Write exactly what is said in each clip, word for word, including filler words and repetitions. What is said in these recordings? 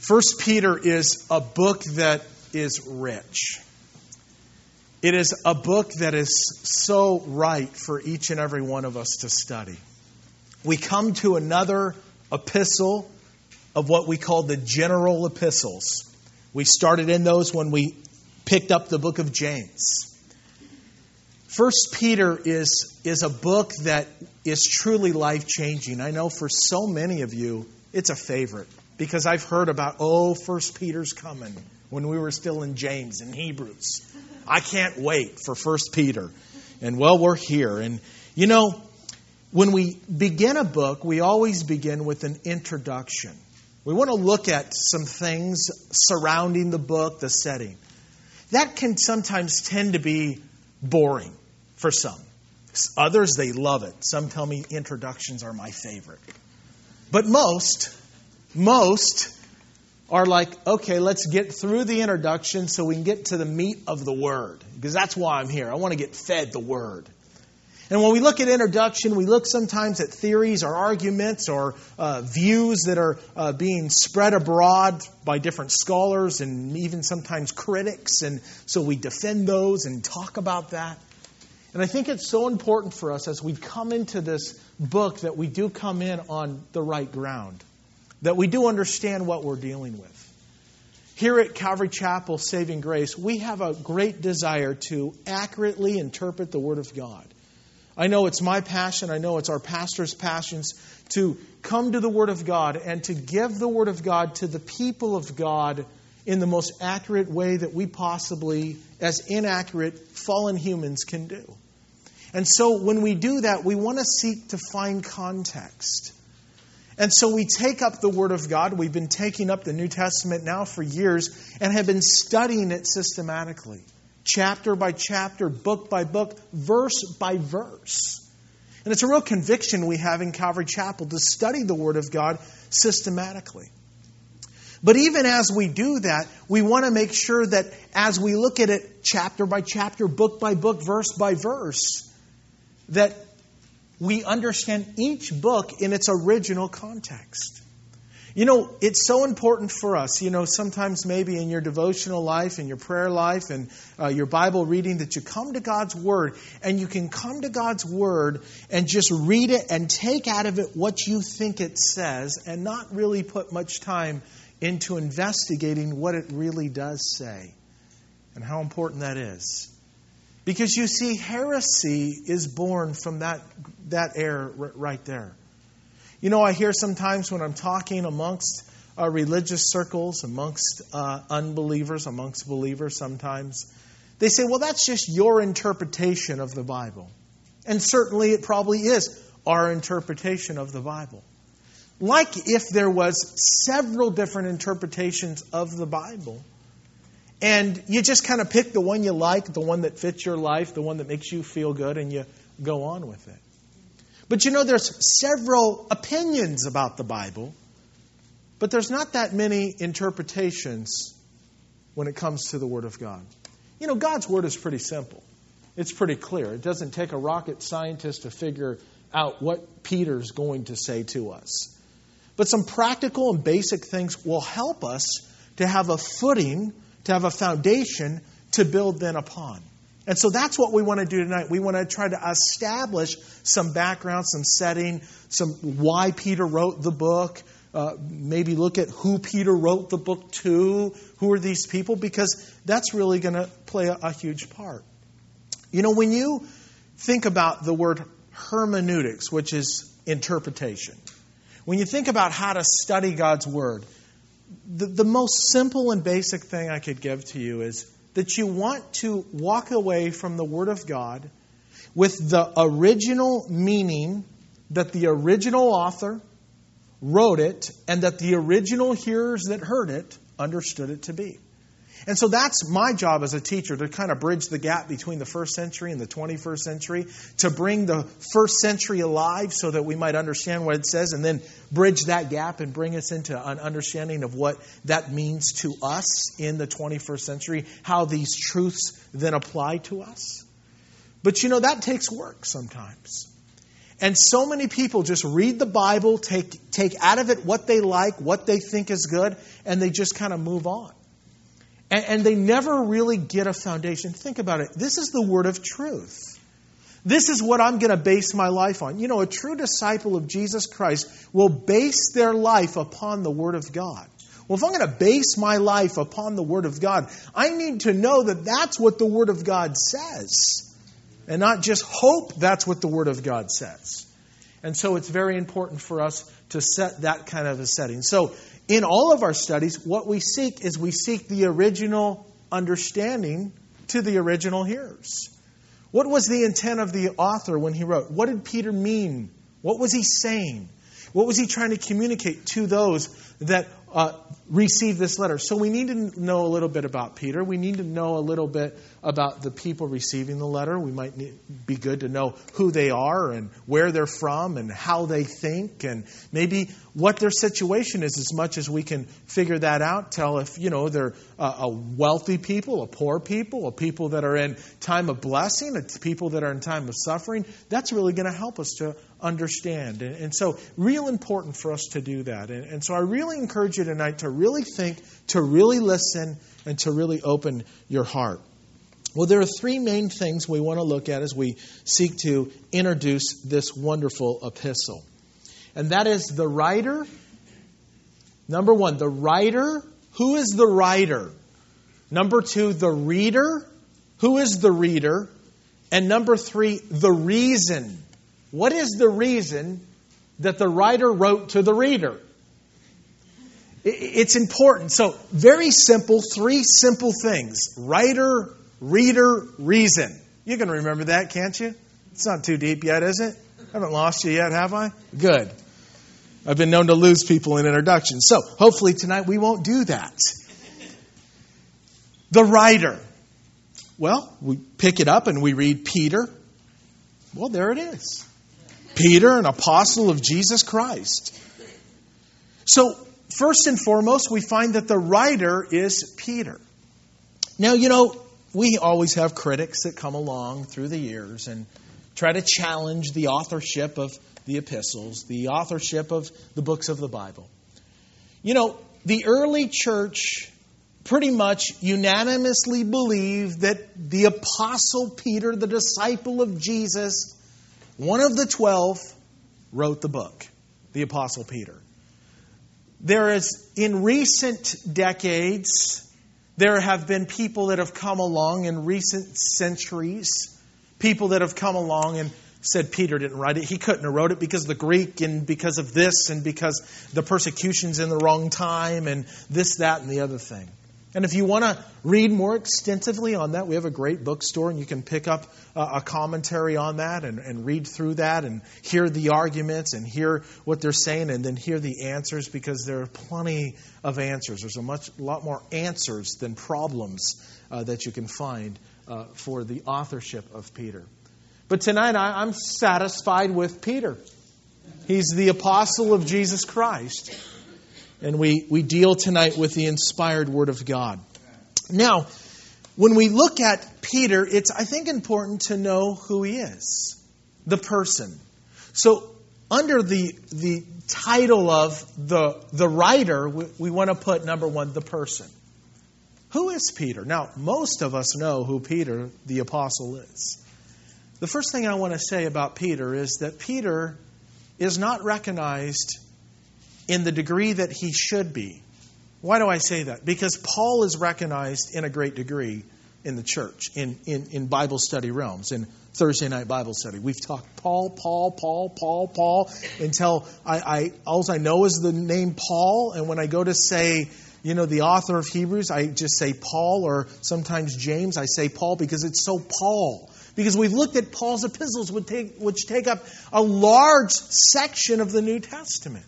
First Peter is a book that is rich. It is a book that is so right for each and every one of us to study. We come to another epistle of what we call the general epistles. We started in those when we picked up the book of James. First Peter is, is a book that is truly life-changing. I know for so many of you, it's a favorite. Because I've heard about, oh, First Peter's coming when we were still in James and Hebrews. I can't wait for First Peter. And well, we're here. And you know, when we begin a book, we always begin with an introduction. We want to look at some things surrounding the book, the setting. That can sometimes tend to be boring for some. Others, they love it. Some tell me introductions are my favorite. But most... Most are like, okay, let's get through the introduction so we can get to the meat of the Word. Because that's why I'm here. I want to get fed the Word. And when we look at introduction, we look sometimes at theories or arguments or uh, views that are uh, being spread abroad by different scholars and even sometimes critics. And so we defend those and talk about that. And I think it's so important for us as we come into this book that we do come in on the right ground. That we do understand what we're dealing with. Here at Calvary Chapel Saving Grace, we have a great desire to accurately interpret the Word of God. I know it's my passion, I know it's our pastor's passions to come to the Word of God and to give the Word of God to the people of God in the most accurate way that we possibly, as inaccurate, fallen humans can do. And so when we do that, we want to seek to find context. And so we take up the Word of God. We've been taking up the New Testament now for years and have been studying it systematically. Chapter by chapter, book by book, verse by verse. And it's a real conviction we have in Calvary Chapel to study the Word of God systematically. But even as we do that, we want to make sure that as we look at it chapter by chapter, book by book, verse by verse, that we understand each book in its original context. You know, it's so important for us, you know, sometimes maybe in your devotional life, in your prayer life, and uh, your Bible reading, that you come to God's Word, and you can come to God's Word and just read it and take out of it what you think it says, and not really put much time into investigating what it really does say, and how important that is. Because you see, heresy is born from that that error right there. You know, I hear sometimes when I'm talking amongst uh, religious circles, amongst uh, unbelievers, amongst believers sometimes, they say, well, that's just your interpretation of the Bible. And certainly it probably is our interpretation of the Bible. Like if there was several different interpretations of the Bible, and you just kind of pick the one you like, the one that fits your life, the one that makes you feel good, and you go on with it. But you know, there's several opinions about the Bible, but there's not that many interpretations when it comes to the Word of God. You know, God's Word is pretty simple. It's pretty clear. It doesn't take a rocket scientist to figure out what Peter's going to say to us. But some practical and basic things will help us to have a footing, to have a foundation to build then upon. And so that's what we want to do tonight. We want to try to establish some background, some setting, some why Peter wrote the book. Uh, maybe look at who Peter wrote the book to. Who are these people? Because that's really going to play a, a huge part. You know, when you think about the word hermeneutics, which is interpretation, when you think about how to study God's Word, the, the most simple and basic thing I could give to you is that you want to walk away from the Word of God with the original meaning that the original author wrote it and that the original hearers that heard it understood it to be. And so that's my job as a teacher, to kind of bridge the gap between the first century and the twenty-first century, to bring the first century alive so that we might understand what it says, and then bridge that gap and bring us into an understanding of what that means to us in the twenty-first century, how these truths then apply to us. But you know, that takes work sometimes. And so many people just read the Bible, take, take out of it what they like, what they think is good, and they just kind of move on. And, and they never really get a foundation. Think about it. This is the word of truth. This is what I'm going to base my life on. You know, a true disciple of Jesus Christ will base their life upon the Word of God. Well, if I'm going to base my life upon the Word of God, I need to know that that's what the Word of God says, and not just hope that's what the Word of God says. And so it's very important for us to set that kind of a setting. So in all of our studies, what we seek is we seek the original understanding to the original hearers. What was the intent of the author when he wrote? What did Peter mean? What was he saying? What was he trying to communicate to those that uh, received this letter? So we need to know a little bit about Peter. We need to know a little bit about the people receiving the letter. We might need, be good to know who they are and where they're from and how they think and maybe what their situation is, as much as we can figure that out. Tell if, you know, they're a, a wealthy people, a poor people, a people that are in time of blessing, a people that are in time of suffering. That's really going to help us to understand. And, and so real important for us to do that. And, and so I really encourage you tonight to really think, to really listen, and to really open your heart. Well, there are three main things we want to look at as we seek to introduce this wonderful epistle. And that is the writer. Number one, the writer. Who is the writer? Number two, the reader. Who is the reader? And number three, the reason. What is the reason that the writer wrote to the reader? It's important. So, very simple, three simple things. Writer, reader, reason. You can remember that, can't you? It's not too deep yet, is it? I haven't lost you yet, have I? Good. I've been known to lose people in introductions. So, hopefully tonight we won't do that. The writer. Well, we pick it up and we read Peter. Well, there it is. Peter, an apostle of Jesus Christ. So, first and foremost, we find that the writer is Peter. Now, you know, we always have critics that come along through the years and try to challenge the authorship of the epistles, the authorship of the books of the Bible. You know, the early church pretty much unanimously believed that the apostle Peter, the disciple of Jesus, one of the twelve, wrote the book, the apostle Peter. There is, in recent decades, there have been people that have come along in recent centuries, people that have come along and said Peter didn't write it. He couldn't have wrote it because of the Greek and because of this and because the persecution's in the wrong time and this, that, and the other thing. And if you want to read more extensively on that, we have a great bookstore and you can pick up a commentary on that and, and read through that and hear the arguments and hear what they're saying and then hear the answers, because there are plenty of answers. There's a much a lot more answers than problems uh, that you can find uh, for the authorship of Peter. But tonight I, I'm satisfied with Peter. He's the apostle of Jesus Christ. And we, we deal tonight with the inspired Word of God. Now, when we look at Peter, it's, I think, important to know who he is. The person. So, under the the title of the, the writer, we, we want to put, number one, the person. Who is Peter? Now, most of us know who Peter, the apostle, is. The first thing I want to say about Peter is that Peter is not recognized in the degree that he should be. Why do I say that? Because Paul is recognized in a great degree in the church, in, in, in Bible study realms, in Thursday night Bible study. We've talked Paul, Paul, Paul, Paul, Paul, until I, I all I know is the name Paul, and when I go to say, you know, the author of Hebrews, I just say Paul, or sometimes James, I say Paul because it's so Paul. Because we've looked at Paul's epistles, which take, which take up a large section of the New Testament.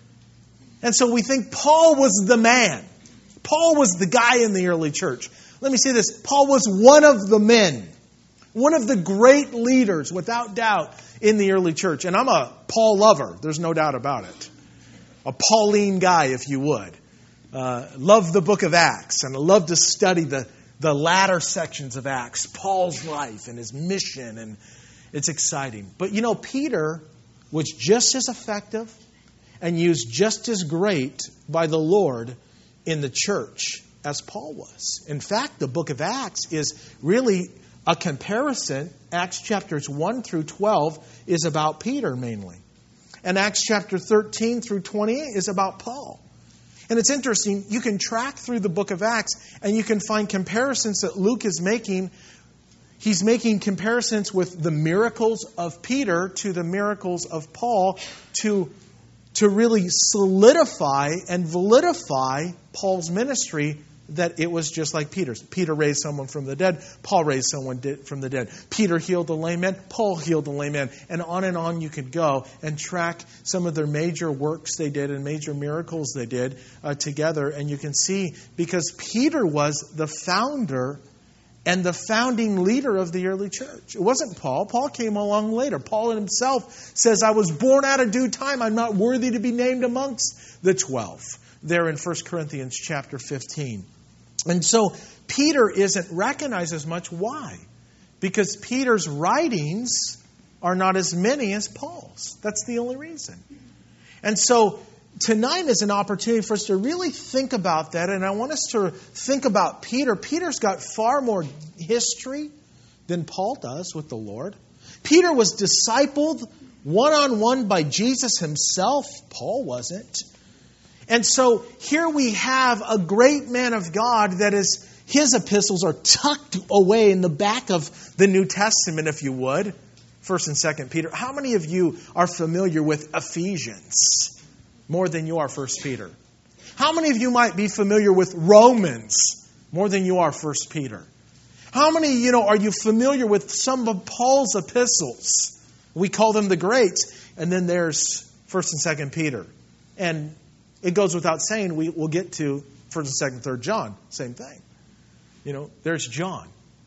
And so we think Paul was the man. Paul was the guy in the early church. Let me say this. Paul was one of the men. One of the great leaders, without doubt, in the early church. And I'm a Paul lover. There's no doubt about it. A Pauline guy, if you would. Uh, love the book of Acts. And I love to study the, the latter sections of Acts. Paul's life and his mission. And it's exciting. But you know, Peter was just as effective and used just as great by the Lord in the church as Paul was. In fact, the book of Acts is really a comparison. Acts chapters one through twelve is about Peter mainly. And Acts chapter thirteen through twenty-eight is about Paul. And it's interesting, you can track through the book of Acts and you can find comparisons that Luke is making. He's making comparisons with the miracles of Peter to the miracles of Paul to, to really solidify and validify Paul's ministry, that it was just like Peter's. Peter raised someone from the dead. Paul raised someone from the dead. Peter healed the lame man. Paul healed the lame man. And on and on you could go and track some of their major works they did and major miracles they did uh, together. And you can see, because Peter was the founder and the founding leader of the early church. It wasn't Paul. Paul came along later. Paul himself says, I was born out of due time. I'm not worthy to be named amongst the twelve. There in First Corinthians chapter fifteen. And so Peter isn't recognized as much. Why? Because Peter's writings are not as many as Paul's. That's the only reason. And so tonight is an opportunity for us to really think about that. And I want us to think about Peter. Peter's got far more history than Paul does with the Lord. Peter was discipled one-on-one by Jesus himself. Paul wasn't. And so here we have a great man of God that is, his epistles are tucked away in the back of the New Testament, if you would. First and Second Peter. How many of you are familiar with Ephesians more than you are First Peter? How many of you might be familiar with Romans more than you are First Peter? How many, you know, are you familiar with some of Paul's epistles? We call them the greats. And then there's First and Second Peter. And it goes without saying, we will get to First and Second, Third John. Same thing. You know, there's John,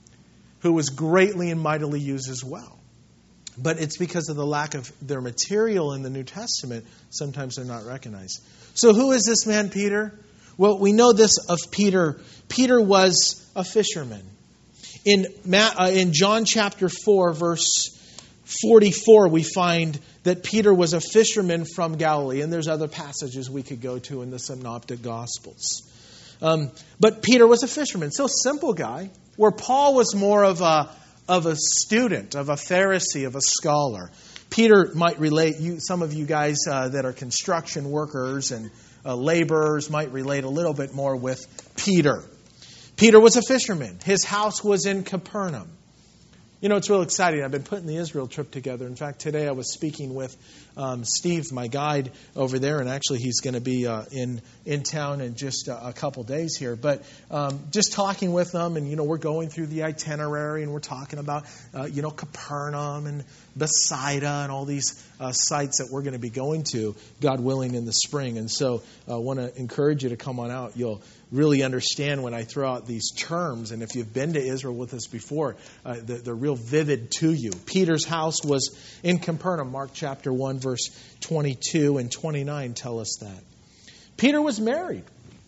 who was greatly and mightily used as well. But it's because of the lack of their material in the New Testament, sometimes they're not recognized. So who is this man, Peter? Well, we know this of Peter. Peter was a fisherman. In, uh, in John chapter four, verse forty-four, we find that Peter was a fisherman from Galilee. And there's other passages we could go to in the Synoptic Gospels. Um, but Peter was a fisherman. So simple guy. Where Paul was more of a, of a student, of a Pharisee, of a scholar. Peter might relate, you, some of you guys uh, that are construction workers and uh, laborers might relate a little bit more with Peter. Peter was a fisherman. His house was in Capernaum. You know, it's real exciting. I've been putting the Israel trip together. In fact, today I was speaking with um, Steve, my guide over there, and actually he's going to be uh, in in town in just a, a couple days here. But um, just talking with them, and, you know, we're going through the itinerary, and we're talking about, uh, you know, Capernaum and Bethsaida and all these uh, sites that we're going to be going to, God willing, in the spring. And so I uh, want to encourage you to come on out. You'll really understand when I throw out these terms. And if you've been to Israel with us before, uh, they're, they're real vivid to you. Peter's house was in Capernaum. Mark chapter one, verse twenty-two and twenty-nine tell us that. Peter was married,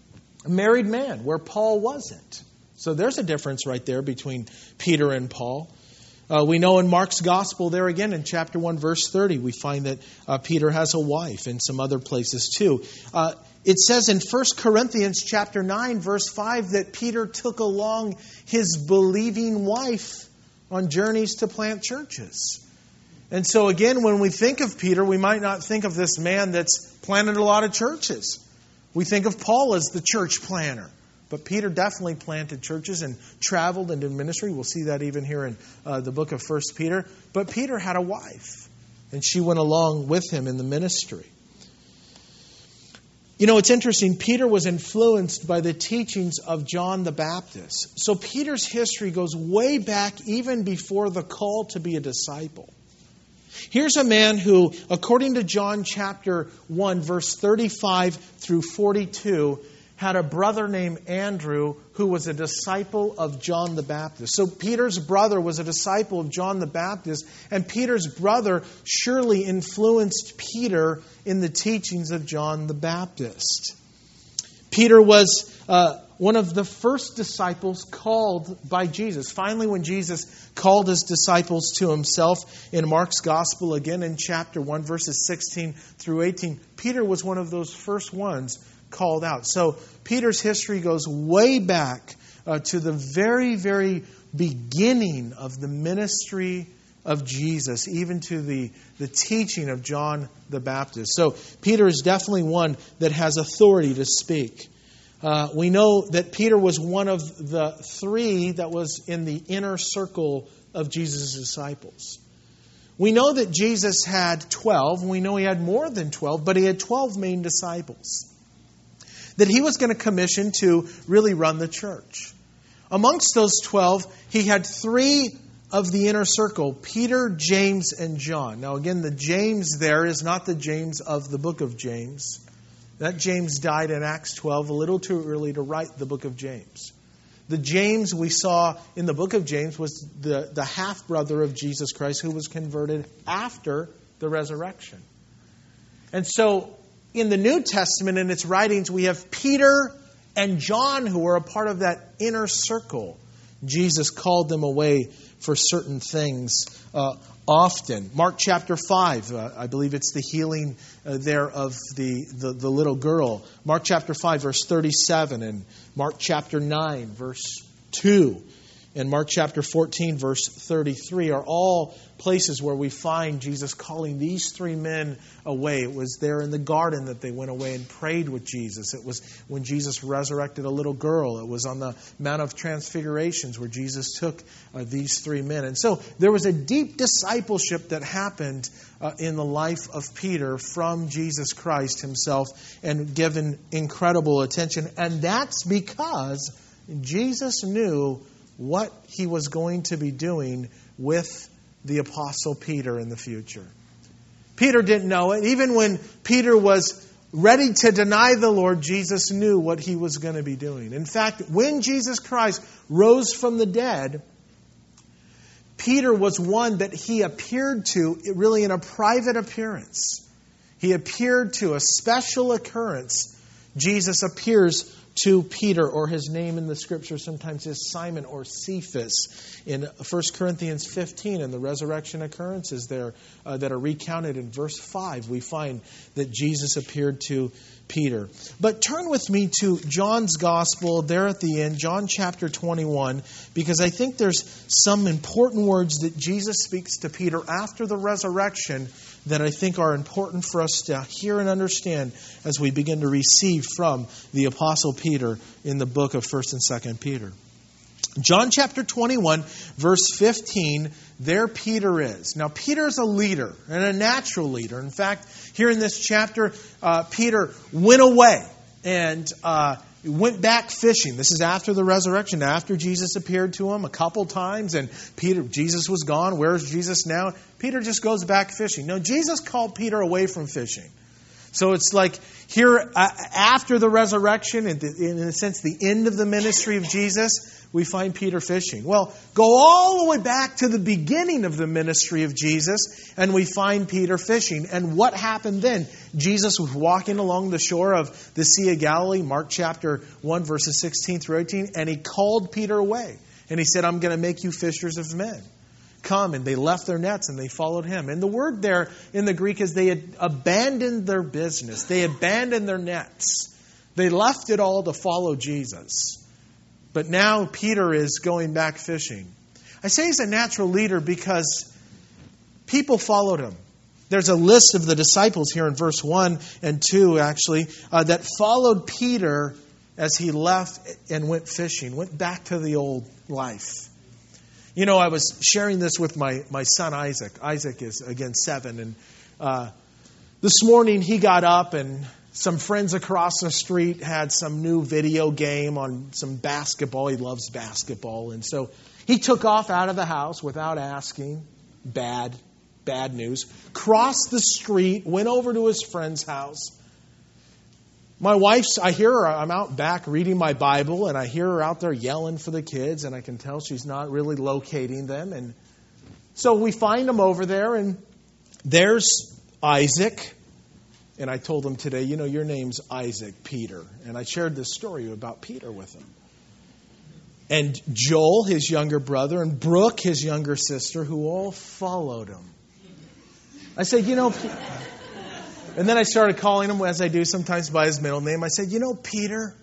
a married man, where Paul wasn't. So there's a difference right there between Peter and Paul. Uh, we know in Mark's gospel there again in chapter one, verse thirty, we find that uh, Peter has a wife, and some other places too. Uh, It says in First Corinthians chapter nine, verse five, that Peter took along his believing wife on journeys to plant churches. And so again, when we think of Peter, we might not think of this man that's planted a lot of churches. We think of Paul as the church planter. But Peter definitely planted churches and traveled and did ministry. We'll see that even here in uh, the book of First Peter. But Peter had a wife, and she went along with him in the ministry. You know, it's interesting. Peter was influenced by the teachings of John the Baptist. So Peter's history goes way back even before the call to be a disciple. Here's a man who, according to John chapter one, verse thirty-five through forty-two, had a brother named Andrew who was a disciple of John the Baptist. So Peter's brother was a disciple of John the Baptist, and Peter's brother surely influenced Peter in the teachings of John the Baptist. Peter was uh, one of the first disciples called by Jesus. Finally, when Jesus called his disciples to himself in Mark's Gospel, again in chapter one, verses sixteen through eighteen, Peter was one of those first ones called out. So Peter's history goes way back uh, to the very, very beginning of the ministry of Jesus, even to the, the teaching of John the Baptist. So Peter is definitely one that has authority to speak. Uh, we know that Peter was one of the three that was in the inner circle of Jesus' disciples. We know that Jesus had twelve. We know he had more than twelve, but he had twelve main disciples that he was going to commission to really run the church. Amongst those twelve, he had three of the inner circle, Peter, James, and John. Now again, the James there is not the James of the book of James. That James died in Acts twelve, a little too early to write the book of James. The James we saw in the book of James was the, the half-brother of Jesus Christ who was converted after the resurrection. And so in the New Testament, in its writings, we have Peter and John who were a part of that inner circle. Jesus called them away for certain things uh, often. Mark chapter five, uh, I believe it's the healing uh, there of the, the, the little girl. Mark chapter five, verse thirty-seven, and Mark chapter nine, verse two, and Mark chapter fourteen, verse thirty-three are all places where we find Jesus calling these three men away. It was there in the garden that they went away and prayed with Jesus. It was when Jesus resurrected a little girl. It was on the Mount of Transfigurations where Jesus took uh, these three men. And so there was a deep discipleship that happened uh, in the life of Peter from Jesus Christ himself and given incredible attention. And that's because Jesus knew what he was going to be doing with the Apostle Peter in the future. Peter didn't know it. Even when Peter was ready to deny the Lord, Jesus knew what he was going to be doing. In fact, when Jesus Christ rose from the dead, Peter was one that he appeared to really in a private appearance. He appeared to a special occurrence. Jesus appears to Peter, or his name in the Scripture sometimes is Simon or Cephas. In First Corinthians fifteen, and the resurrection occurrences there uh, that are recounted in verse five, we find that Jesus appeared to Peter. But turn with me to John's Gospel there at the end, John chapter twenty-one, because I think there's some important words that Jesus speaks to Peter after the resurrection that I think are important for us to hear and understand as we begin to receive from the Apostle Peter in the book of First and Second Peter. John chapter twenty-one, verse fifteen, there Peter is. Now, Peter's a leader, and a natural leader. In fact, here in this chapter, uh, Peter went away and uh, went back fishing. This is after the resurrection, after Jesus appeared to him a couple times, and Peter, Jesus was gone. Where's Jesus now? Peter just goes back fishing. No, Jesus called Peter away from fishing. So it's like here uh, after the resurrection, in, the, in a sense, the end of the ministry of Jesus, we find Peter fishing. Well, go all the way back to the beginning of the ministry of Jesus, and we find Peter fishing. And what happened then? Jesus was walking along the shore of the Sea of Galilee, Mark chapter one, verses sixteen through eighteen, and he called Peter away. And he said, I'm going to make you fishers of men. Come, and they left their nets and they followed him. And the word there in the Greek is they had abandoned their business. They abandoned their nets. They left it all to follow Jesus. But now Peter is going back fishing. I say he's a natural leader because people followed him. There's a list of the disciples here in verse one and two, actually, uh, that followed Peter as he left and went fishing, went back to the old life. You know, I was sharing this with my, my son Isaac. Isaac is, again, seven. And uh, this morning he got up and some friends across the street had some new video game on some basketball. He loves basketball. And so he took off out of the house without asking. Bad, bad news. Crossed the street, went over to his friend's house. My wife's, I hear her, I'm out back reading my Bible, and I hear her out there yelling for the kids, and I can tell she's not really locating them. And so we find them over there, and there's Isaac And I told him today, you know, your name's Isaac Peter. And I shared this story about Peter with him. And Joel, his younger brother, and Brooke, his younger sister, who all followed him. I said, you know, and then I started calling him, as I do sometimes, by his middle name. I said, you know, Peter,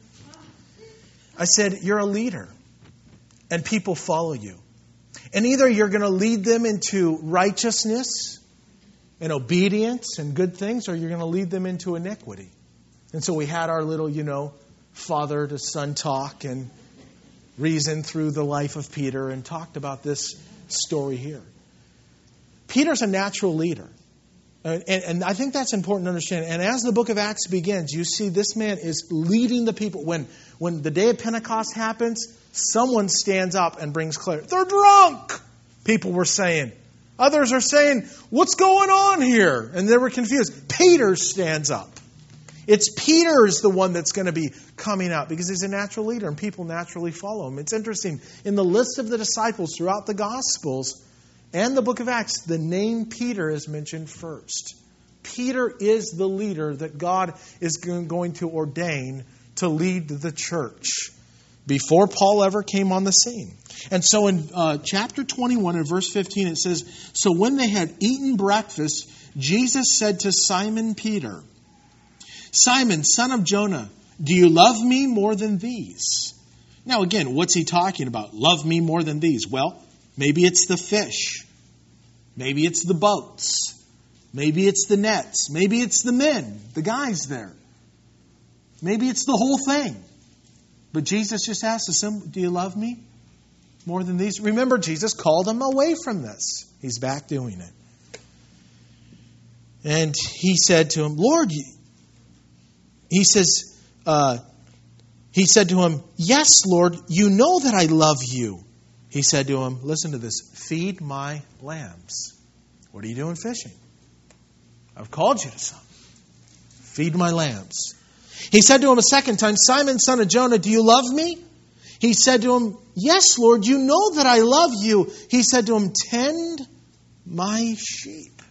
I said, you're a leader, and people follow you. And either you're going to lead them into righteousness and obedience and good things, or you're going to lead them into iniquity. And so we had our little, you know, father to son talk and reason through the life of Peter and talked about this story here. Peter's a natural leader. And, and I think that's important to understand. And as the book of Acts begins, you see this man is leading the people. When, when the day of Pentecost happens, someone stands up and brings clarity. They're drunk, people were saying. Others are saying, what's going on here? And they were confused. Peter stands up. It's Peter's the one that's going to be coming out because he's a natural leader and people naturally follow him. It's interesting. In the list of the disciples throughout the Gospels and the book of Acts, the name Peter is mentioned first. Peter is the leader that God is going to ordain to lead the church before Paul ever came on the scene. And so in uh, chapter twenty-one and verse fifteen, it says, so when they had eaten breakfast, Jesus said to Simon Peter, Simon, son of Jonah, do you love me more than these? Now again, what's he talking about? Love me more than these? Well, maybe it's the fish. Maybe it's the boats. Maybe it's the nets. Maybe it's the men, the guys there. Maybe it's the whole thing. But Jesus just asked us, do you love me more than these? Remember, Jesus called him away from this. He's back doing it. And he said to him, Lord, he says, uh, he said to him, yes, Lord, you know that I love you. He said to him, listen to this, feed my lambs. What are you doing fishing? I've called you to something. Feed my lambs. He said to him a second time, Simon, son of Jonah, do you love me? He said to him, yes, Lord, you know that I love you. He said to him, tend my sheep.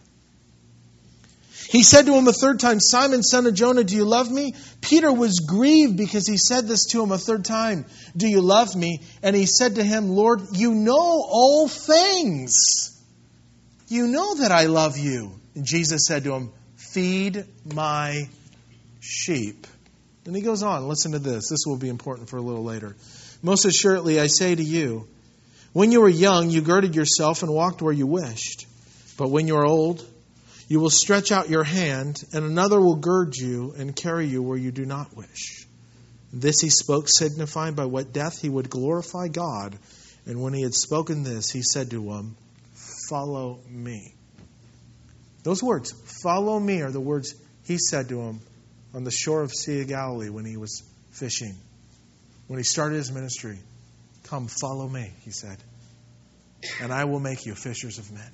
He said to him a third time, Simon, son of Jonah, do you love me? Peter was grieved because he said this to him a third time. Do you love me? And he said to him, Lord, you know all things. You know that I love you. And Jesus said to him, feed my sheep. And he goes on, listen to this. This will be important for a little later. Most assuredly, I say to you, when you were young, you girded yourself and walked where you wished. But when you are old, you will stretch out your hand, and another will gird you and carry you where you do not wish. This he spoke, signifying by what death he would glorify God. And when he had spoken this, he said to him, follow me. Those words, follow me, are the words he said to him on the shore of Sea of Galilee when he was fishing. When he started his ministry, come follow me, he said, and I will make you fishers of men.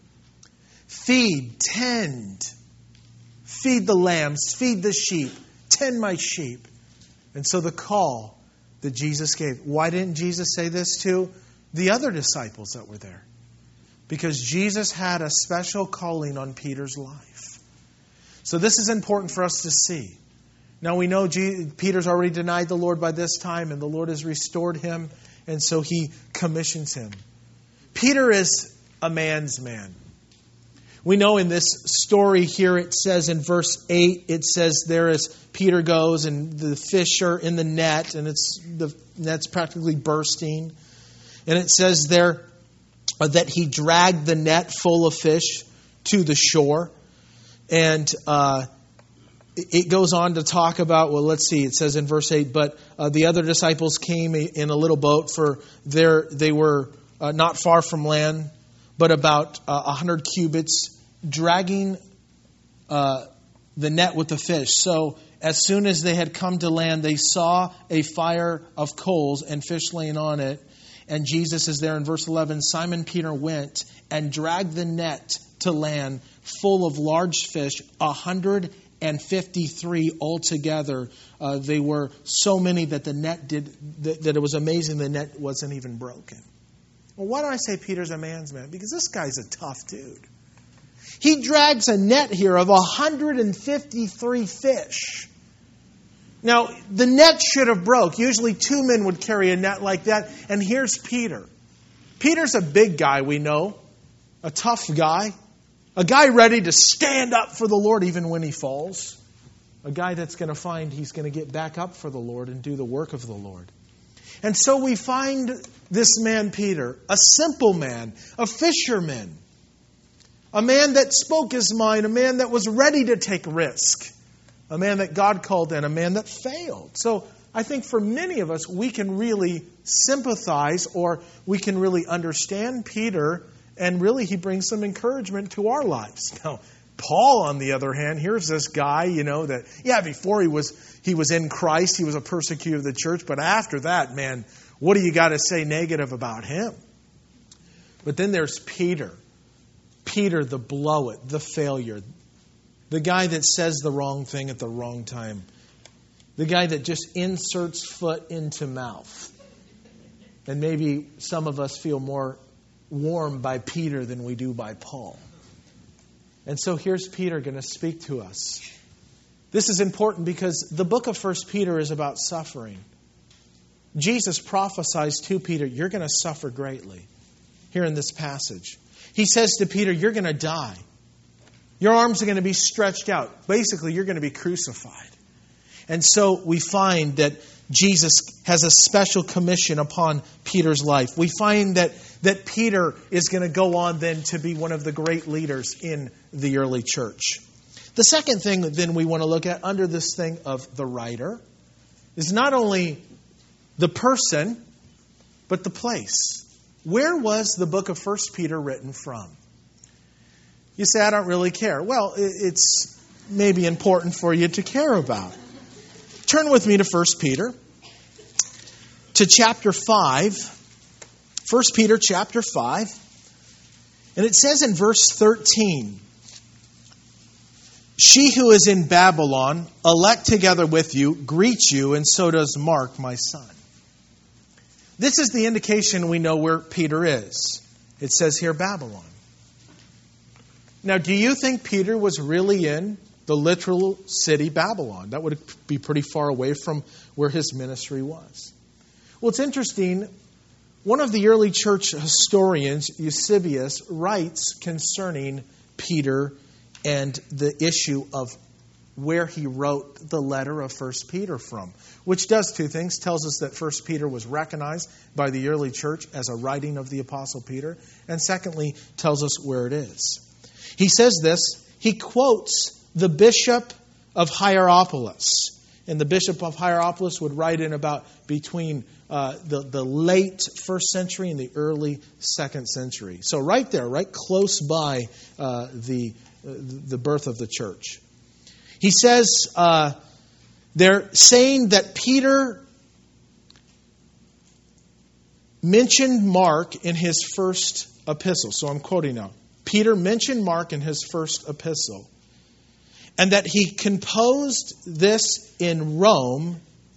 Feed, tend, feed the lambs, feed the sheep, tend my sheep. And so the call that Jesus gave. Why didn't Jesus say this to the other disciples that were there? Because Jesus had a special calling on Peter's life. So this is important for us to see. Now we know Peter's already denied the Lord by this time, and the Lord has restored him, and so he commissions him. Peter is a man's man. We know in this story here, it says in verse eight, it says there is Peter goes and the fish are in the net, and it's the net's practically bursting. And it says there that he dragged the net full of fish to the shore. And uh, it goes on to talk about, well, let's see, it says in verse eight, but uh, the other disciples came in a little boat, for there they were uh, not far from land, but about a uh, hundred cubits, dragging uh, the net with the fish. So as soon as they had come to land, they saw a fire of coals and fish laying on it. And Jesus is there in verse eleven. Simon Peter went and dragged the net to land full of large fish, a hundred and fifty-three altogether. Uh, they were so many that the net did that, that it was amazing the net wasn't even broken. Well, why do I say Peter's a man's man? Because this guy's a tough dude. He drags a net here of one hundred fifty-three fish. Now, the net should have broke. Usually two men would carry a net like that. And here's Peter. Peter's a big guy, we know. A tough guy. A guy ready to stand up for the Lord even when he falls. A guy that's going to find he's going to get back up for the Lord and do the work of the Lord. And so we find this man Peter, a simple man, a fisherman. A man that spoke his mind, a man that was ready to take risk. A man that God called in, a man that failed. So I think for many of us, we can really sympathize or we can really understand Peter, and really he brings some encouragement to our lives. Now, Paul, on the other hand, here's this guy, you know, that, yeah, before he was he was in Christ, he was a persecutor of the church, but after that, man, what do you got to say negative about him? But then there's Peter. Peter, the blow-it, the failure. The guy that says the wrong thing at the wrong time. The guy that just inserts foot into mouth. And maybe some of us feel more warmed by Peter than we do by Paul. And so here's Peter going to speak to us. This is important because the book of First Peter is about suffering. Jesus prophesies to Peter, you're going to suffer greatly. Here in this passage. He says to Peter, you're going to die. Your arms are going to be stretched out. Basically, you're going to be crucified. And so we find that Jesus has a special commission upon Peter's life. We find that, that Peter is going to go on then to be one of the great leaders in the early church. The second thing that then we want to look at under this thing of the writer is not only the person, but the place. Where was the book of First Peter written from? You say, I don't really care. Well, it's maybe important for you to care about. Turn with me to First Peter, to chapter five. First Peter chapter five. And it says in verse thirteen, she who is in Babylon, elect together with you, greets you, and so does Mark, my son. This is the indication we know where Peter is. It says here, Babylon. Now, do you think Peter was really in the literal city Babylon? That would be pretty far away from where his ministry was. Well, it's interesting. One of the early church historians, Eusebius, writes concerning Peter and the issue of where he wrote the letter of First Peter from, which does two things. Tells us that First Peter was recognized by the early church as a writing of the Apostle Peter, and secondly, tells us where it is. He says this, he quotes the bishop of Hierapolis. And the bishop of Hierapolis would write in about between uh, the, the late first century and the early second century. So right there, right close by uh, the, uh, the birth of the church. He says, uh, they're saying that Peter mentioned Mark in his first epistle. So I'm quoting now. Peter mentioned Mark in his first epistle, and that he composed this in Rome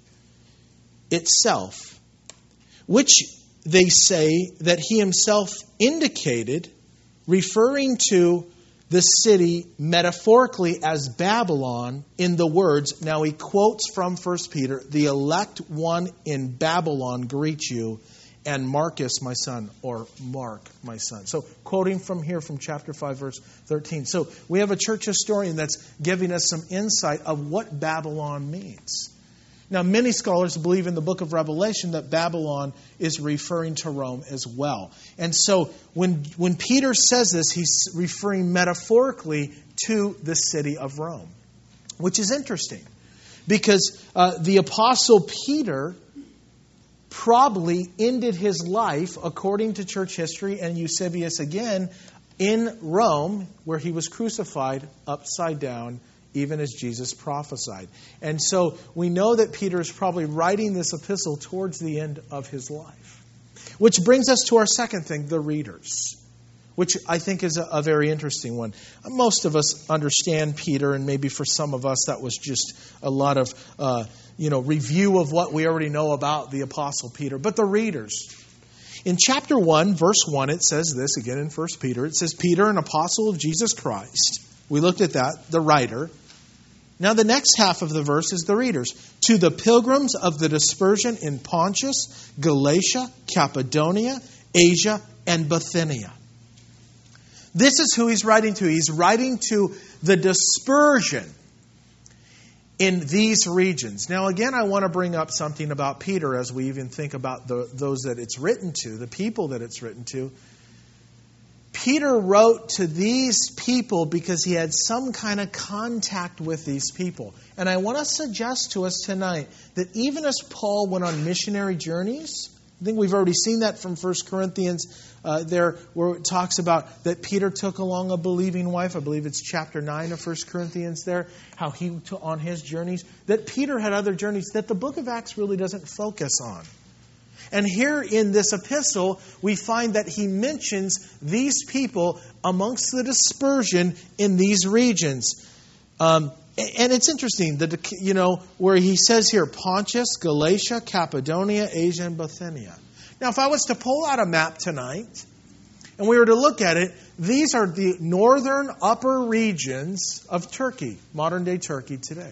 itself, which they say that he himself indicated, referring to the city metaphorically as Babylon in the words, now he quotes from First Peter, the elect one in Babylon greet you, and Marcus, my son, or Mark, my son. So quoting from here from chapter five, verse thirteen. So we have a church historian that's giving us some insight of what Babylon means. Now, many scholars believe in the book of Revelation that Babylon is referring to Rome as well. And so when, when Peter says this, he's referring metaphorically to the city of Rome, which is interesting because uh, the Apostle Peter probably ended his life, according to church history and Eusebius again, in Rome, where he was crucified upside down, even as Jesus prophesied. And so we know that Peter is probably writing this epistle towards the end of his life. Which brings us to our second thing, the readers, which I think is a, a very interesting one. Most of us understand Peter, and maybe for some of us that was just a lot of uh, you know review of what we already know about the Apostle Peter. But the readers. In chapter one, verse one, it says this, again in First Peter. It says, Peter, an apostle of Jesus Christ. We looked at that, the writer. Now the next half of the verse is the readers. To the pilgrims of the dispersion in Pontus, Galatia, Cappadocia, Asia, and Bithynia. This is who he's writing to. He's writing to the dispersion in these regions. Now again, I want to bring up something about Peter as we even think about the, those that it's written to, the people that it's written to. Peter wrote to these people because he had some kind of contact with these people. And I want to suggest to us tonight that even as Paul went on missionary journeys, I think we've already seen that from First Corinthians uh, there, where it talks about that Peter took along a believing wife. I believe it's chapter nine of First Corinthians there, how he took on his journeys. That Peter had other journeys that the book of Acts really doesn't focus on. And here in this epistle, we find that he mentions these people amongst the dispersion in these regions. Um, and it's interesting, that you know, where he says here, Pontus, Galatia, Cappadocia, Asia, and Bithynia. Now, if I was to pull out a map tonight, and we were to look at it, these are the northern upper regions of Turkey, modern-day Turkey today.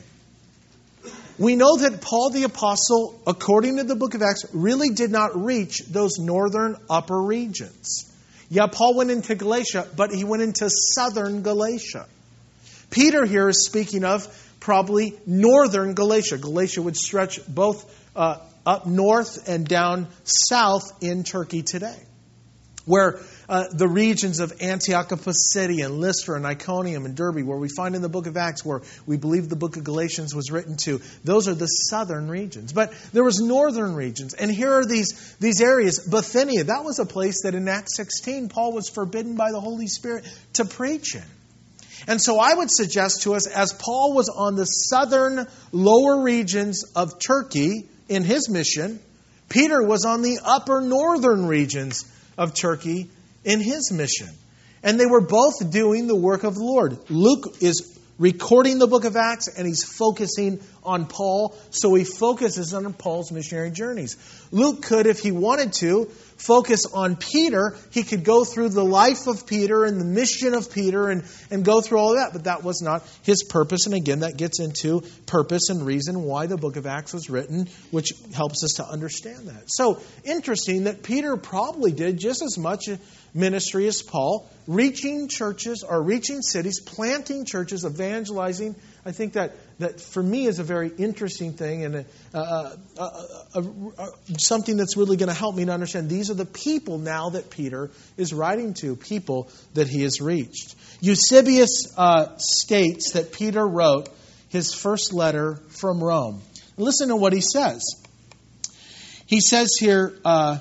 We know that Paul the Apostle, according to the book of Acts, really did not reach those northern upper regions. Yeah, Paul went into Galatia, but he went into southern Galatia. Peter here is speaking of probably northern Galatia. Galatia would stretch both uh, up north and down south in Turkey today, where uh, the regions of Antioch of Pisidia and Lystra and Iconium and Derbe, where we find in the book of Acts, where we believe the book of Galatians was written to, those are the southern regions. But there was northern regions, and here are these, these areas. Bithynia, that was a place that in Acts sixteen, Paul was forbidden by the Holy Spirit to preach in. And so I would suggest to us, as Paul was on the southern lower regions of Turkey in his mission, Peter was on the upper northern regions of Turkey in his mission. And they were both doing the work of the Lord. Luke is recording the book of Acts, and he's focusing on Paul, so he focuses on Paul's missionary journeys. Luke could, if he wanted to, focus on Peter. He could go through the life of Peter and the mission of Peter and, and go through all of that, but that was not his purpose. And again, that gets into purpose and reason why the book of Acts was written, which helps us to understand that. So, interesting that Peter probably did just as much ministry as Paul, reaching churches or reaching cities, planting churches, evangelizing. I think that, that for me is a very interesting thing and a, a, a, a, a, something that's really going to help me to understand these are the people now that Peter is writing to, people that he has reached. Eusebius uh, states that Peter wrote his first letter from Rome. Listen to what he says. He says here uh,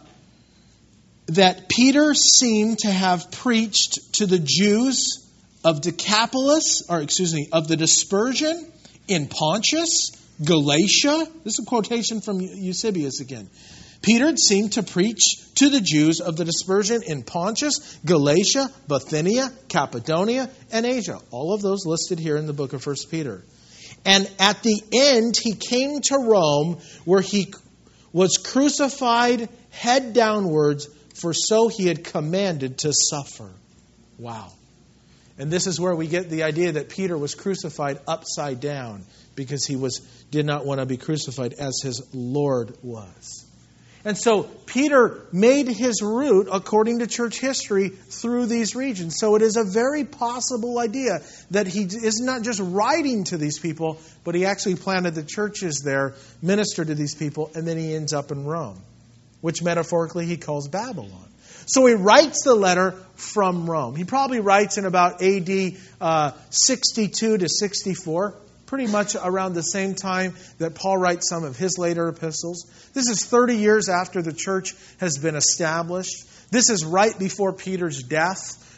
that Peter seemed to have preached to the Jews of Decapolis, or excuse me, of the dispersion in Pontus, Galatia. This is a quotation from Eusebius again. Peter seemed to preach to the Jews of the dispersion in Pontus, Galatia, Bithynia, Cappadocia, and Asia. All of those listed here in the book of First Peter. And at the end, he came to Rome, where he was crucified head downwards, for so he had commanded to suffer. Wow. And this is where we get the idea that Peter was crucified upside down, because he was did not want to be crucified as his Lord was. And so Peter made his route, according to church history, through these regions. So it is a very possible idea that he is not just writing to these people, but he actually planted the churches there, ministered to these people, and then he ends up in Rome, which metaphorically he calls Babylon. So he writes the letter from Rome. He probably writes in about A D uh, sixty-two to sixty-four, pretty much around the same time that Paul writes some of his later epistles. This is thirty years after the church has been established. This is right before Peter's death,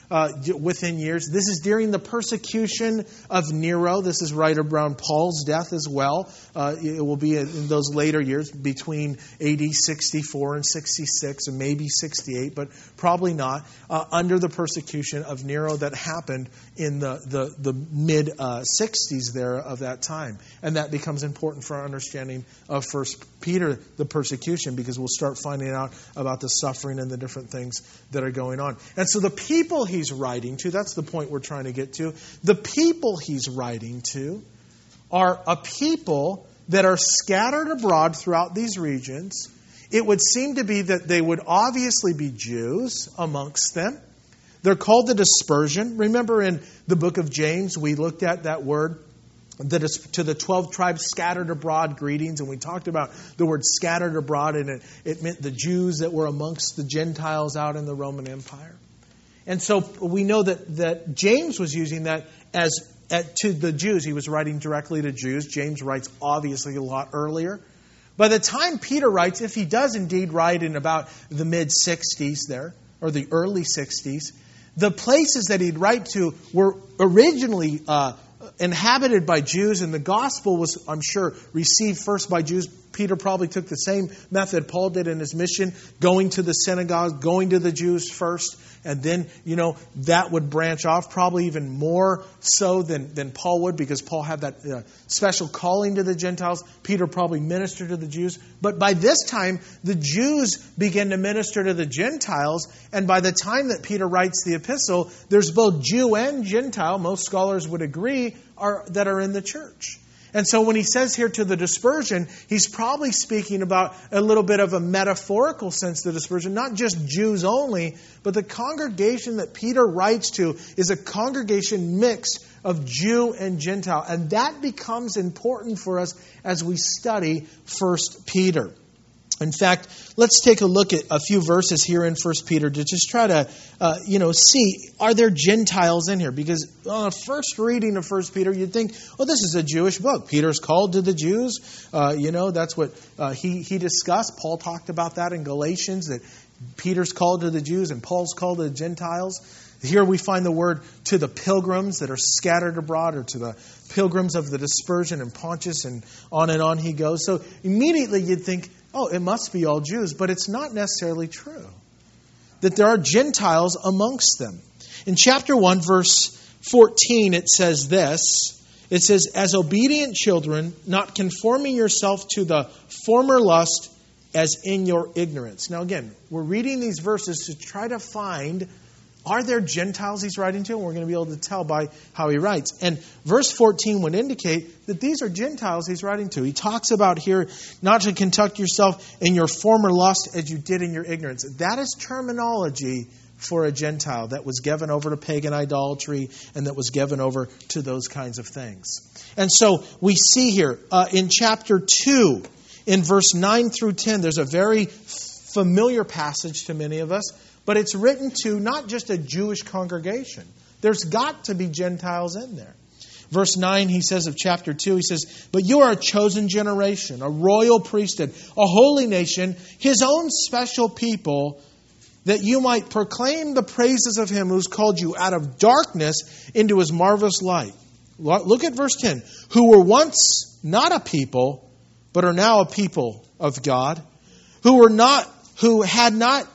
uh, within years. This is during the persecution of Nero. This is right around Paul's death as well. Uh, it will be in those later years between A D sixty-four and sixty-six, and maybe sixty-eight, but probably not, uh, under the persecution of Nero that happened in the, the, the mid-sixties uh, there of that time. And that becomes important for our understanding of First Peter, the persecution, because we'll start finding out about the suffering and the different things that are going on. And so the people he's writing to, that's the point we're trying to get to, the people he's writing to are a people that are scattered abroad throughout these regions. It would seem to be that they would obviously be Jews amongst them. They're called the dispersion. Remember in the book of James, we looked at that word, that is to the twelve tribes scattered abroad greetings, and we talked about the word scattered abroad, and it, it meant the Jews that were amongst the Gentiles out in the Roman Empire. And so we know that, that James was using that as at, to the Jews. He was writing directly to Jews. James writes obviously a lot earlier. By the time Peter writes, if he does indeed write in about the mid-sixties there, or the early sixties, the places that he'd write to were originally uh, inhabited by Jews, and the gospel was, I'm sure, received first by Jews. Peter probably took the same method Paul did in his mission, going to the synagogue, going to the Jews first, and then, you know, that would branch off, probably even more so than, than Paul would, because Paul had that uh, special calling to the Gentiles. Peter probably ministered to the Jews. But by this time, the Jews began to minister to the Gentiles, and by the time that Peter writes the epistle, there's both Jew and Gentile, most scholars would agree, are that are in the church. And so when he says here to the dispersion, he's probably speaking about a little bit of a metaphorical sense, the dispersion, not just Jews only, but the congregation that Peter writes to is a congregation mixed of Jew and Gentile. And that becomes important for us as we study First Peter. In fact, let's take a look at a few verses here in First Peter to just try to, uh, you know, see, are there Gentiles in here? Because on a first reading of First Peter, you'd think, oh, this is a Jewish book. Peter's called to the Jews. Uh, you know, that's what uh, he, he discussed. Paul talked about that in Galatians, that Peter's called to the Jews and Paul's called to the Gentiles. Here we find the word to the pilgrims that are scattered abroad, or to the pilgrims of the dispersion in Pontus, and on and on he goes. So immediately you'd think, oh, it must be all Jews, but it's not necessarily true. That there are Gentiles amongst them. In chapter one, verse fourteen, it says this. It says, as obedient children, not conforming yourself to the former lust as in your ignorance. Now again, we're reading these verses to try to find, are there Gentiles he's writing to? And we're going to be able to tell by how he writes. And verse fourteen would indicate that these are Gentiles he's writing to. He talks about here not to conduct yourself in your former lust as you did in your ignorance. That is terminology for a Gentile that was given over to pagan idolatry and that was given over to those kinds of things. And so we see here uh, in chapter two, in verse nine through ten, there's a very familiar passage to many of us. But it's written to not just a Jewish congregation. There's got to be Gentiles in there. Verse nine, he says of chapter two, he says, but you are a chosen generation, a royal priesthood, a holy nation, his own special people, that you might proclaim the praises of him who's called you out of darkness into his marvelous light. Look at verse ten. Who were once not a people, but are now a people of God, who were not, who had not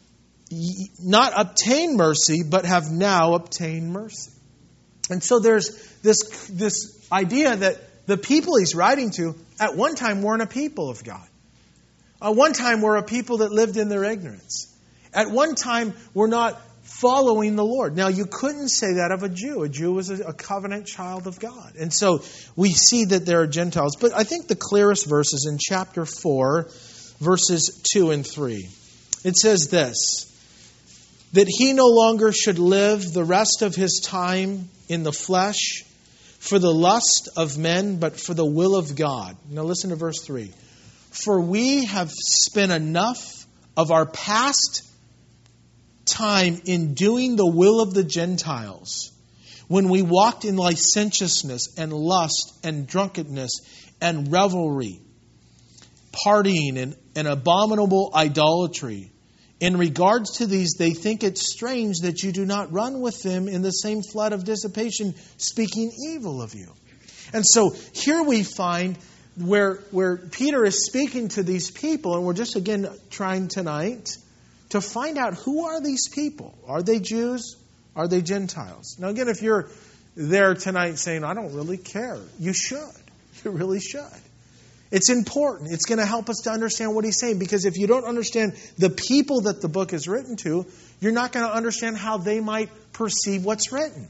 not obtained mercy, but have now obtained mercy. And so there's this, this idea that the people he's writing to at one time weren't a people of God. At one time were a people that lived in their ignorance. At one time were not following the Lord. Now you couldn't say that of a Jew. A Jew was a, a covenant child of God. And so we see that there are Gentiles. But I think the clearest verse is in chapter four, verses two and three. It says this, that he no longer should live the rest of his time in the flesh for the lust of men, but for the will of God. Now listen to verse three. For we have spent enough of our past time in doing the will of the Gentiles, when we walked in licentiousness and lust and drunkenness and revelry, partying and, and abominable idolatry, In regards to these, they think it strange that you do not run with them in the same flood of dissipation, speaking evil of you. And so here we find where, where Peter is speaking to these people, and we're just again trying tonight to find out, who are these people? Are they Jews? Are they Gentiles? Now again, if you're there tonight saying, I don't really care, you should. You really should. It's important. It's going to help us to understand what he's saying, because if you don't understand the people that the book is written to, you're not going to understand how they might perceive what's written,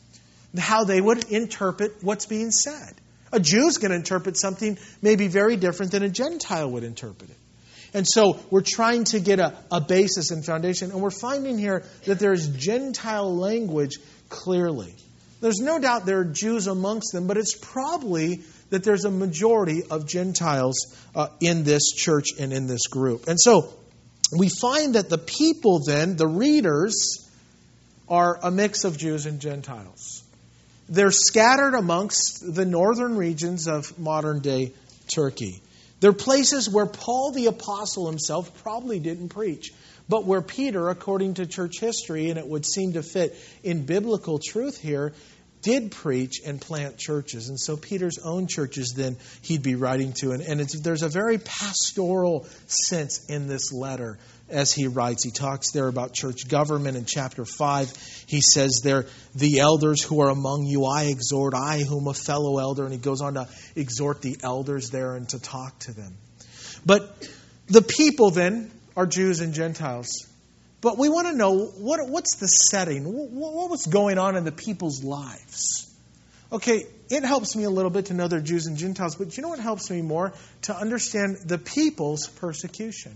how they would interpret what's being said. A Jew's going to interpret something maybe very different than a Gentile would interpret it. And so we're trying to get a, a basis and foundation, and we're finding here that there's Gentile language clearly. There's no doubt there are Jews amongst them, but it's probably that there's a majority of Gentiles uh, in this church and in this group. And so we find that the people then, the readers, are a mix of Jews and Gentiles. They're scattered amongst the northern regions of modern-day Turkey. They're places where Paul the Apostle himself probably didn't preach, but where Peter, according to church history, and it would seem to fit in biblical truth here, did preach and plant churches. And so Peter's own churches then he'd be writing to. And, and it's, there's a very pastoral sense in this letter as he writes. He talks there about church government in chapter five. He says there, the elders who are among you, I exhort, I whom a fellow elder. And he goes on to exhort the elders there and to talk to them. But the people then are Jews and Gentiles. But we want to know, what, what's the setting? What, what was going on in the people's lives? Okay, it helps me a little bit to know they're Jews and Gentiles, but you know what helps me more? To understand the people's persecution.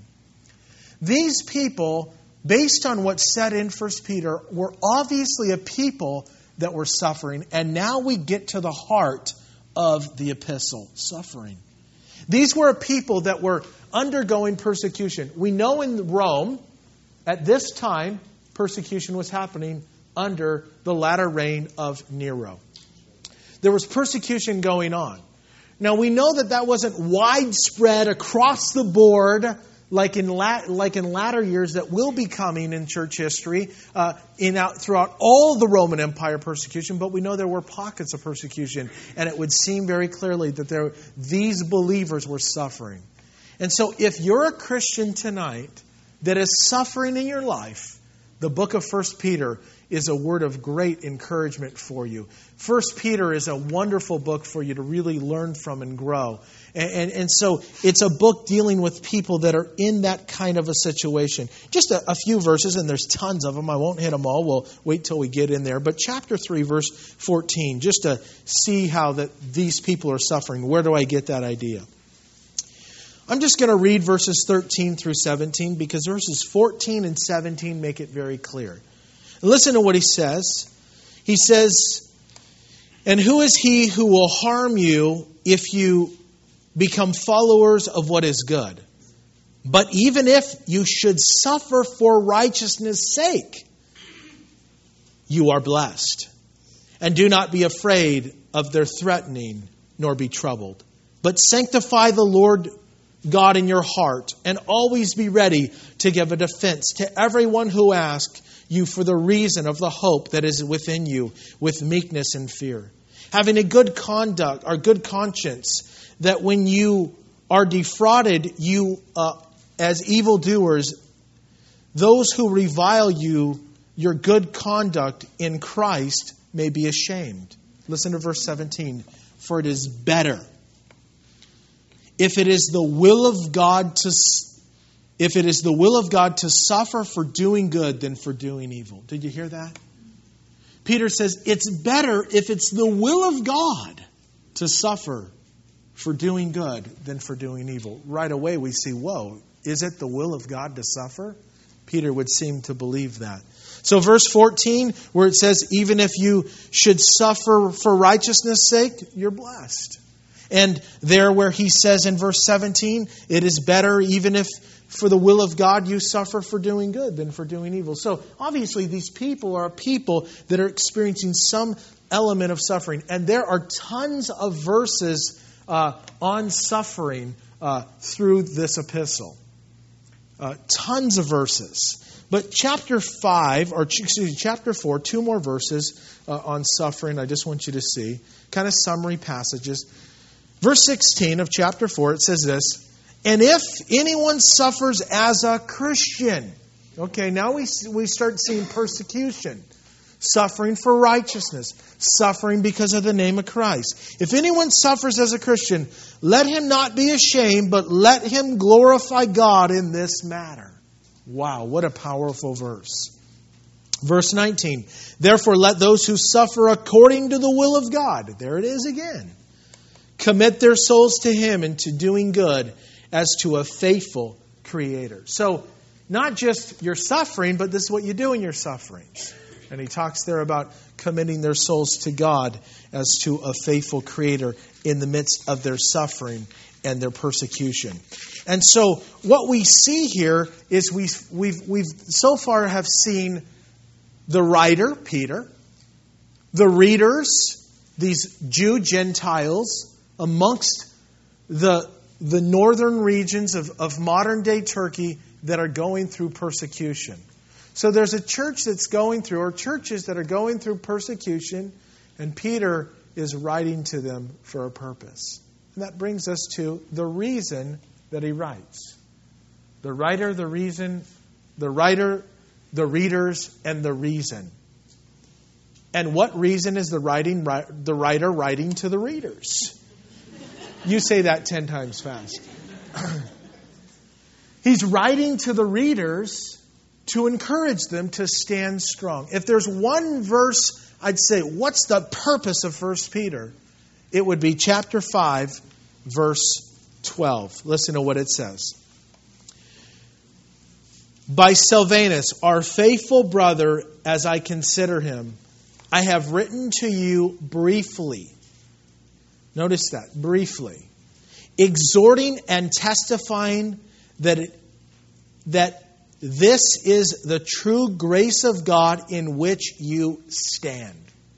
These people, based on what's said in First Peter, were obviously a people that were suffering. And now we get to the heart of the epistle, suffering. These were a people that were undergoing persecution. We know in Rome, at this time, persecution was happening under the latter reign of Nero. There was persecution going on. Now, we know that that wasn't widespread across the board like in la- like in latter years that will be coming in church history uh, in out, throughout all the Roman Empire persecution, but we know there were pockets of persecution, and it would seem very clearly that there, these believers were suffering. And so if you're a Christian tonight that is suffering in your life, the book of First Peter is a word of great encouragement for you. First Peter is a wonderful book for you to really learn from and grow. And, and, and so it's a book dealing with people that are in that kind of a situation. Just a, a few verses, and there's tons of them. I won't hit them all. We'll wait till we get in there. But chapter three, verse fourteen, just to see how that these people are suffering. Where do I get that idea? I'm just going to read verses thirteen through seventeen because verses fourteen and seventeen make it very clear. Listen to what he says. He says, "And who is he who will harm you if you become followers of what is good? But even if you should suffer for righteousness' sake, you are blessed. And do not be afraid of their threatening, nor be troubled. But sanctify the Lord God in your heart, and always be ready to give a defense to everyone who asks you for the reason of the hope that is within you, with meekness and fear. Having a good conduct or good conscience, that when you are defrauded, you uh, as evildoers, those who revile you, your good conduct in Christ may be ashamed." Listen to verse seventeen. "For it is better, if it is the will of God to if it is the will of God to suffer for doing good than for doing evil." Did you hear that? Peter says it's better if it's the will of God to suffer for doing good than for doing evil. Right away we see, whoa, is it the will of God to suffer? Peter would seem to believe that. So verse fourteen, where it says, even if you should suffer for righteousness' sake, you're blessed. And there where he says in verse seventeen, it is better even if for the will of God you suffer for doing good than for doing evil. So obviously these people are people that are experiencing some element of suffering. And there are tons of verses uh, on suffering uh, through this epistle. uh, tons of verses. But chapter five, or excuse me, chapter four, two more verses uh, on suffering I just want you to see. Kind of summary passages. Verse sixteen of chapter four, it says this, "And if anyone suffers as a Christian," okay, now we we start seeing persecution. Suffering for righteousness. Suffering because of the name of Christ. "If anyone suffers as a Christian, let him not be ashamed, but let him glorify God in this matter." Wow, what a powerful verse. Verse nineteen, "Therefore let those who suffer according to the will of God," there it is again, "commit their souls to Him and to doing good as to a faithful Creator." So, not just your suffering, but this is what you do in your sufferings. And he talks there about committing their souls to God as to a faithful Creator in the midst of their suffering and their persecution. And so what we see here is we've, we've, we've so far have seen the writer, Peter, the readers, these Jew Gentiles, amongst the, the northern regions of, of modern-day Turkey that are going through persecution. So there's a church that's going through, or churches that are going through persecution, and Peter is writing to them for a purpose. And that brings us to the reason that he writes. The writer, the reason, the writer, the readers, and the reason. And what reason is the writing, the writer writing to the readers? You say that ten times fast. He's writing to the readers to encourage them to stand strong. If there's one verse, I'd say, what's the purpose of First Peter? It would be chapter five, verse twelve. Listen to what it says. "By Silvanus, our faithful brother, as I consider him, I have written to you briefly." Notice that, briefly. "Exhorting and testifying that it, that this is the true grace of God in which you stand."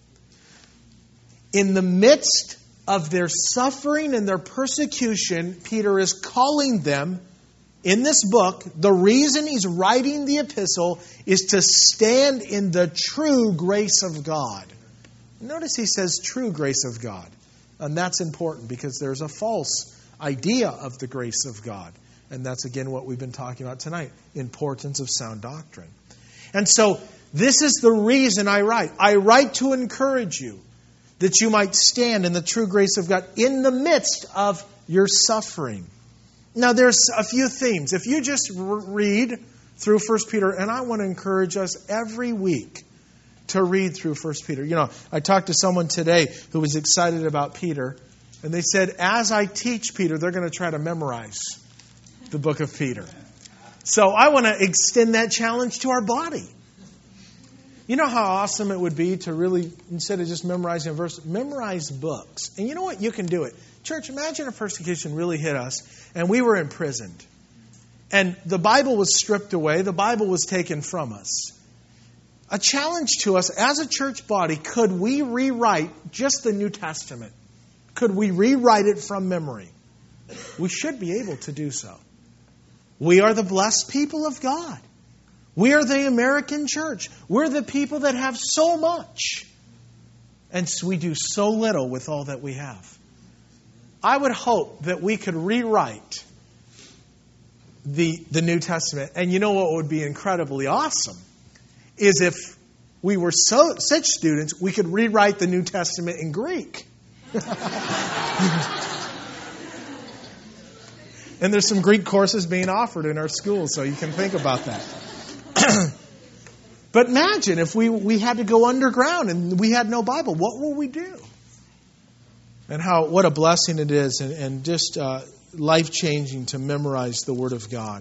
In the midst of their suffering and their persecution, Peter is calling them, in this book, the reason he's writing the epistle is to stand in the true grace of God. Notice he says true grace of God. And that's important because there's a false idea of the grace of God. And that's, again, what we've been talking about tonight. Importance of sound doctrine. And so, this is the reason I write. I write to encourage you that you might stand in the true grace of God in the midst of your suffering. Now, there's a few themes. If you just read through First Peter, and I want to encourage us every week to read through First Peter. You know, I talked to someone today who was excited about Peter, and they said, as I teach Peter, they're going to try to memorize the book of Peter. So I want to extend that challenge to our body. You know how awesome it would be to really, instead of just memorizing a verse, memorize books. And you know what? You can do it. Church, imagine if persecution really hit us and we were imprisoned. And the Bible was stripped away. The Bible was taken from us. A challenge to us as a church body, could we rewrite just the New Testament? Could we rewrite it from memory? We should be able to do so. We are the blessed people of God. We are the American church. We're the people that have so much. And we do so little with all that we have. I would hope that we could rewrite the, the New Testament. And you know what would be incredibly awesome? Is if we were so such students, we could rewrite the New Testament in Greek. And there's some Greek courses being offered in our schools, so you can think about that. But imagine if we, we had to go underground and we had no Bible. What will we do? And how what a blessing it is, and, and just uh, life-changing to memorize the Word of God.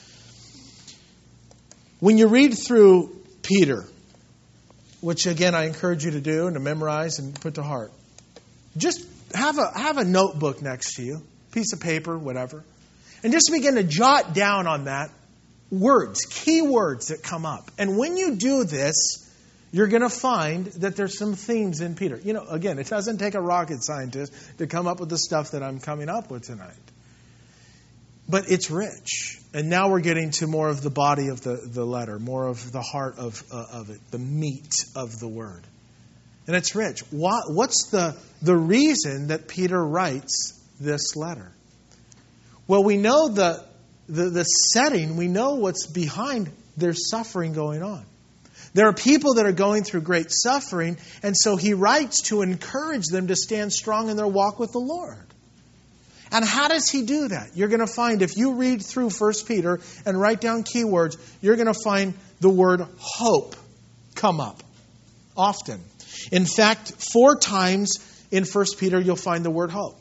When you read through Peter, which again I encourage you to do and to memorize and put to heart, just have a have a notebook next to you, piece of paper, whatever, and just begin to jot down on that words, key words that come up. And when you do this, you're going to find that there's some themes in Peter. You know, again, it doesn't take a rocket scientist to come up with the stuff that I'm coming up with tonight. But it's rich. And now we're getting to more of the body of the, the letter, more of the heart of, uh, of it, the meat of the word. And it's rich. What, what's the, the reason that Peter writes this letter? Well, we know the, the, the setting. We know what's behind their suffering going on. There are people that are going through great suffering, and so he writes to encourage them to stand strong in their walk with the Lord. And how does he do that? You're going to find, if you read through First Peter and write down keywords, you're going to find the word hope come up often. In fact, four times in First Peter you'll find the word hope.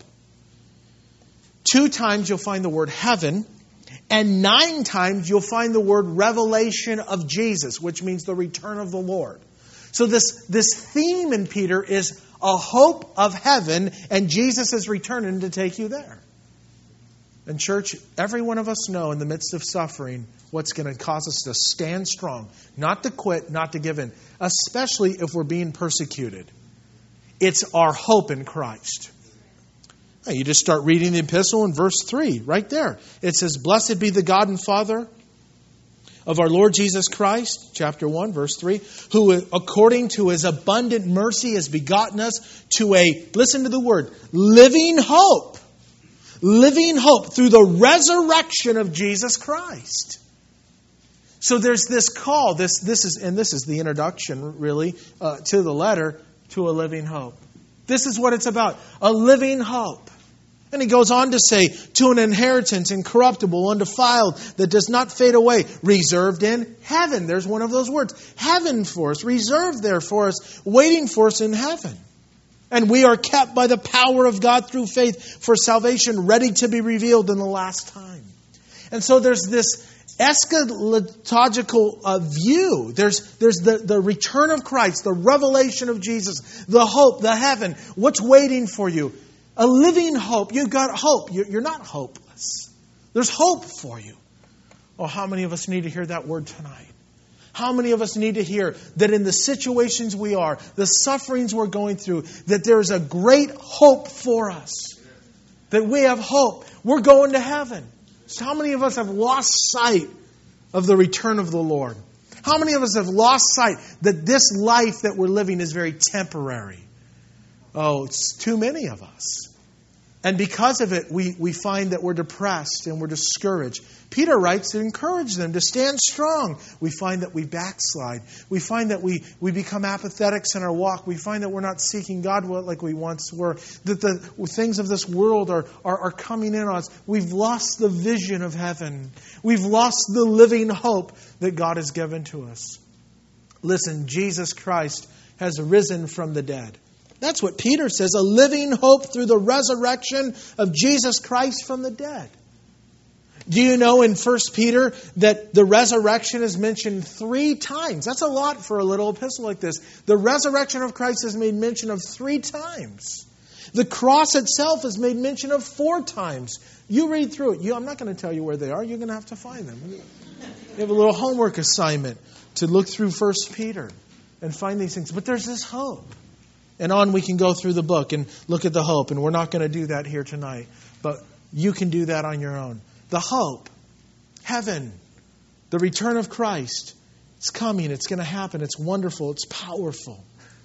Two times you'll find the word heaven. And nine times you'll find the word revelation of Jesus, which means the return of the Lord. So this, this theme in Peter is a hope of heaven, and Jesus is returning to take you there. And church, every one of us know in the midst of suffering what's going to cause us to stand strong, not to quit, not to give in, especially if we're being persecuted. It's our hope in Christ. You just start reading the epistle in verse three, right there. It says, "Blessed be the God and Father of our Lord Jesus Christ," chapter one, verse three, "who according to His abundant mercy has begotten us to a," listen to the word, "living hope." Living hope through the resurrection of Jesus Christ. So there's this call, this this is, and this is the introduction, really, uh, to the letter, to a living hope. This is what it's about, a living hope. And he goes on to say, to an inheritance incorruptible, undefiled, that does not fade away, reserved in heaven. There's one of those words. Heaven for us, reserved there for us, waiting for us in heaven. And we are kept by the power of God through faith for salvation, ready to be revealed in the last time. And so there's this eschatological uh, view. There's, there's the, the return of Christ, the revelation of Jesus, the hope, the heaven, what's waiting for you. A living hope. You've got hope. You're, you're not hopeless. There's hope for you. Oh, how many of us need to hear that word tonight? How many of us need to hear that in the situations we are, the sufferings we're going through, that there's a great hope for us? That we have hope. We're going to heaven. So how many of us have lost sight of the return of the Lord? How many of us have lost sight that this life that we're living is very temporary? Oh, it's too many of us. And because of it, we, we find that we're depressed and we're discouraged. Peter writes to encourage them to stand strong. We find that we backslide. We find that we, we become apathetics in our walk. We find that we're not seeking God like we once were. That the things of this world are, are, are coming in on us. We've lost the vision of heaven. We've lost the living hope that God has given to us. Listen, Jesus Christ has risen from the dead. That's what Peter says, a living hope through the resurrection of Jesus Christ from the dead. Do you know in First Peter that the resurrection is mentioned three times? That's a lot for a little epistle like this. The resurrection of Christ is made mention of three times. The cross itself is made mention of four times. You read through it. You, I'm not going to tell you where they are. You're going to have to find them. You have a little homework assignment to look through First Peter and find these things. But there's this hope. And on we can go through the book and look at the hope. And we're not going to do that here tonight. But you can do that on your own. The hope. Heaven. The return of Christ. It's coming. It's going to happen. It's wonderful. It's powerful.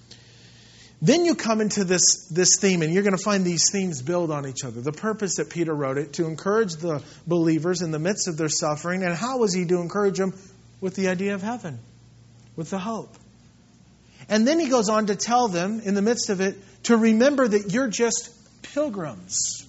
Then you come into this, this theme. And you're going to find these themes build on each other. The purpose that Peter wrote it. To encourage the believers in the midst of their suffering. And how was he to encourage them? With the idea of heaven. With the hope. And then he goes on to tell them, in the midst of it, to remember that you're just pilgrims,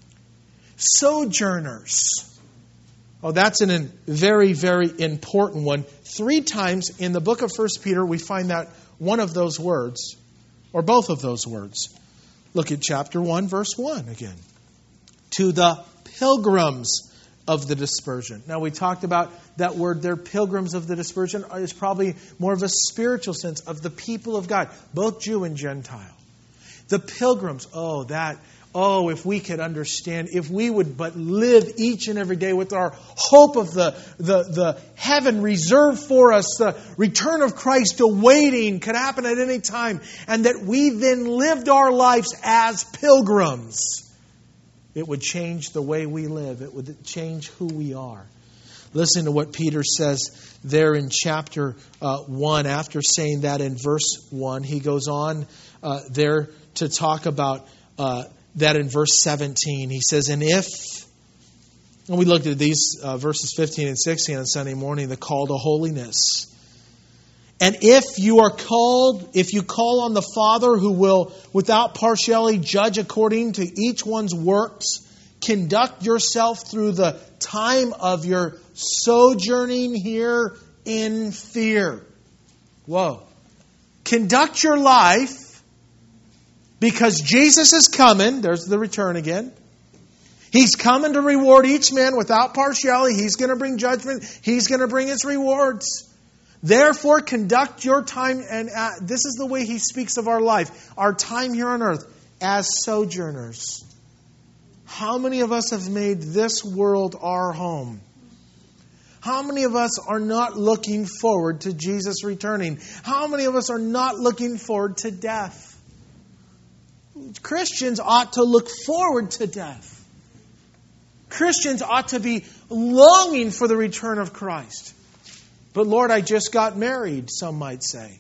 sojourners. Oh, that's an, a very, very important one. Three times in the book of First Peter, we find that one of those words, or both of those words. Look at chapter one, verse one again. To the pilgrims of the dispersion. Now, we talked about that word there, pilgrims of the dispersion, is probably more of a spiritual sense of the people of God, both Jew and Gentile. The pilgrims, oh, that, oh, if we could understand, if we would but live each and every day with our hope of the, the, the heaven reserved for us, the return of Christ awaiting, could happen at any time, and that we then lived our lives as pilgrims. It would change the way we live. It would change who we are. Listen to what Peter says there in chapter uh, one. After saying that in verse one, he goes on uh, there to talk about uh, that in verse seventeen. He says, and if, and we looked at these uh, verses fifteen and sixteen on Sunday morning, the call to holiness. And if you are called, if you call on the Father who will, without partiality, judge according to each one's works, conduct yourself through the time of your sojourning here in fear. Whoa. Conduct your life because Jesus is coming. There's the return again. He's coming to reward each man without partiality. He's going to bring judgment. He's going to bring his rewards. Therefore, conduct your time, and uh, this is the way he speaks of our life, our time here on earth, as sojourners. How many of us have made this world our home? How many of us are not looking forward to Jesus returning? How many of us are not looking forward to death? Christians ought to look forward to death. Christians ought to be longing for the return of Christ. But Lord, I just got married, some might say.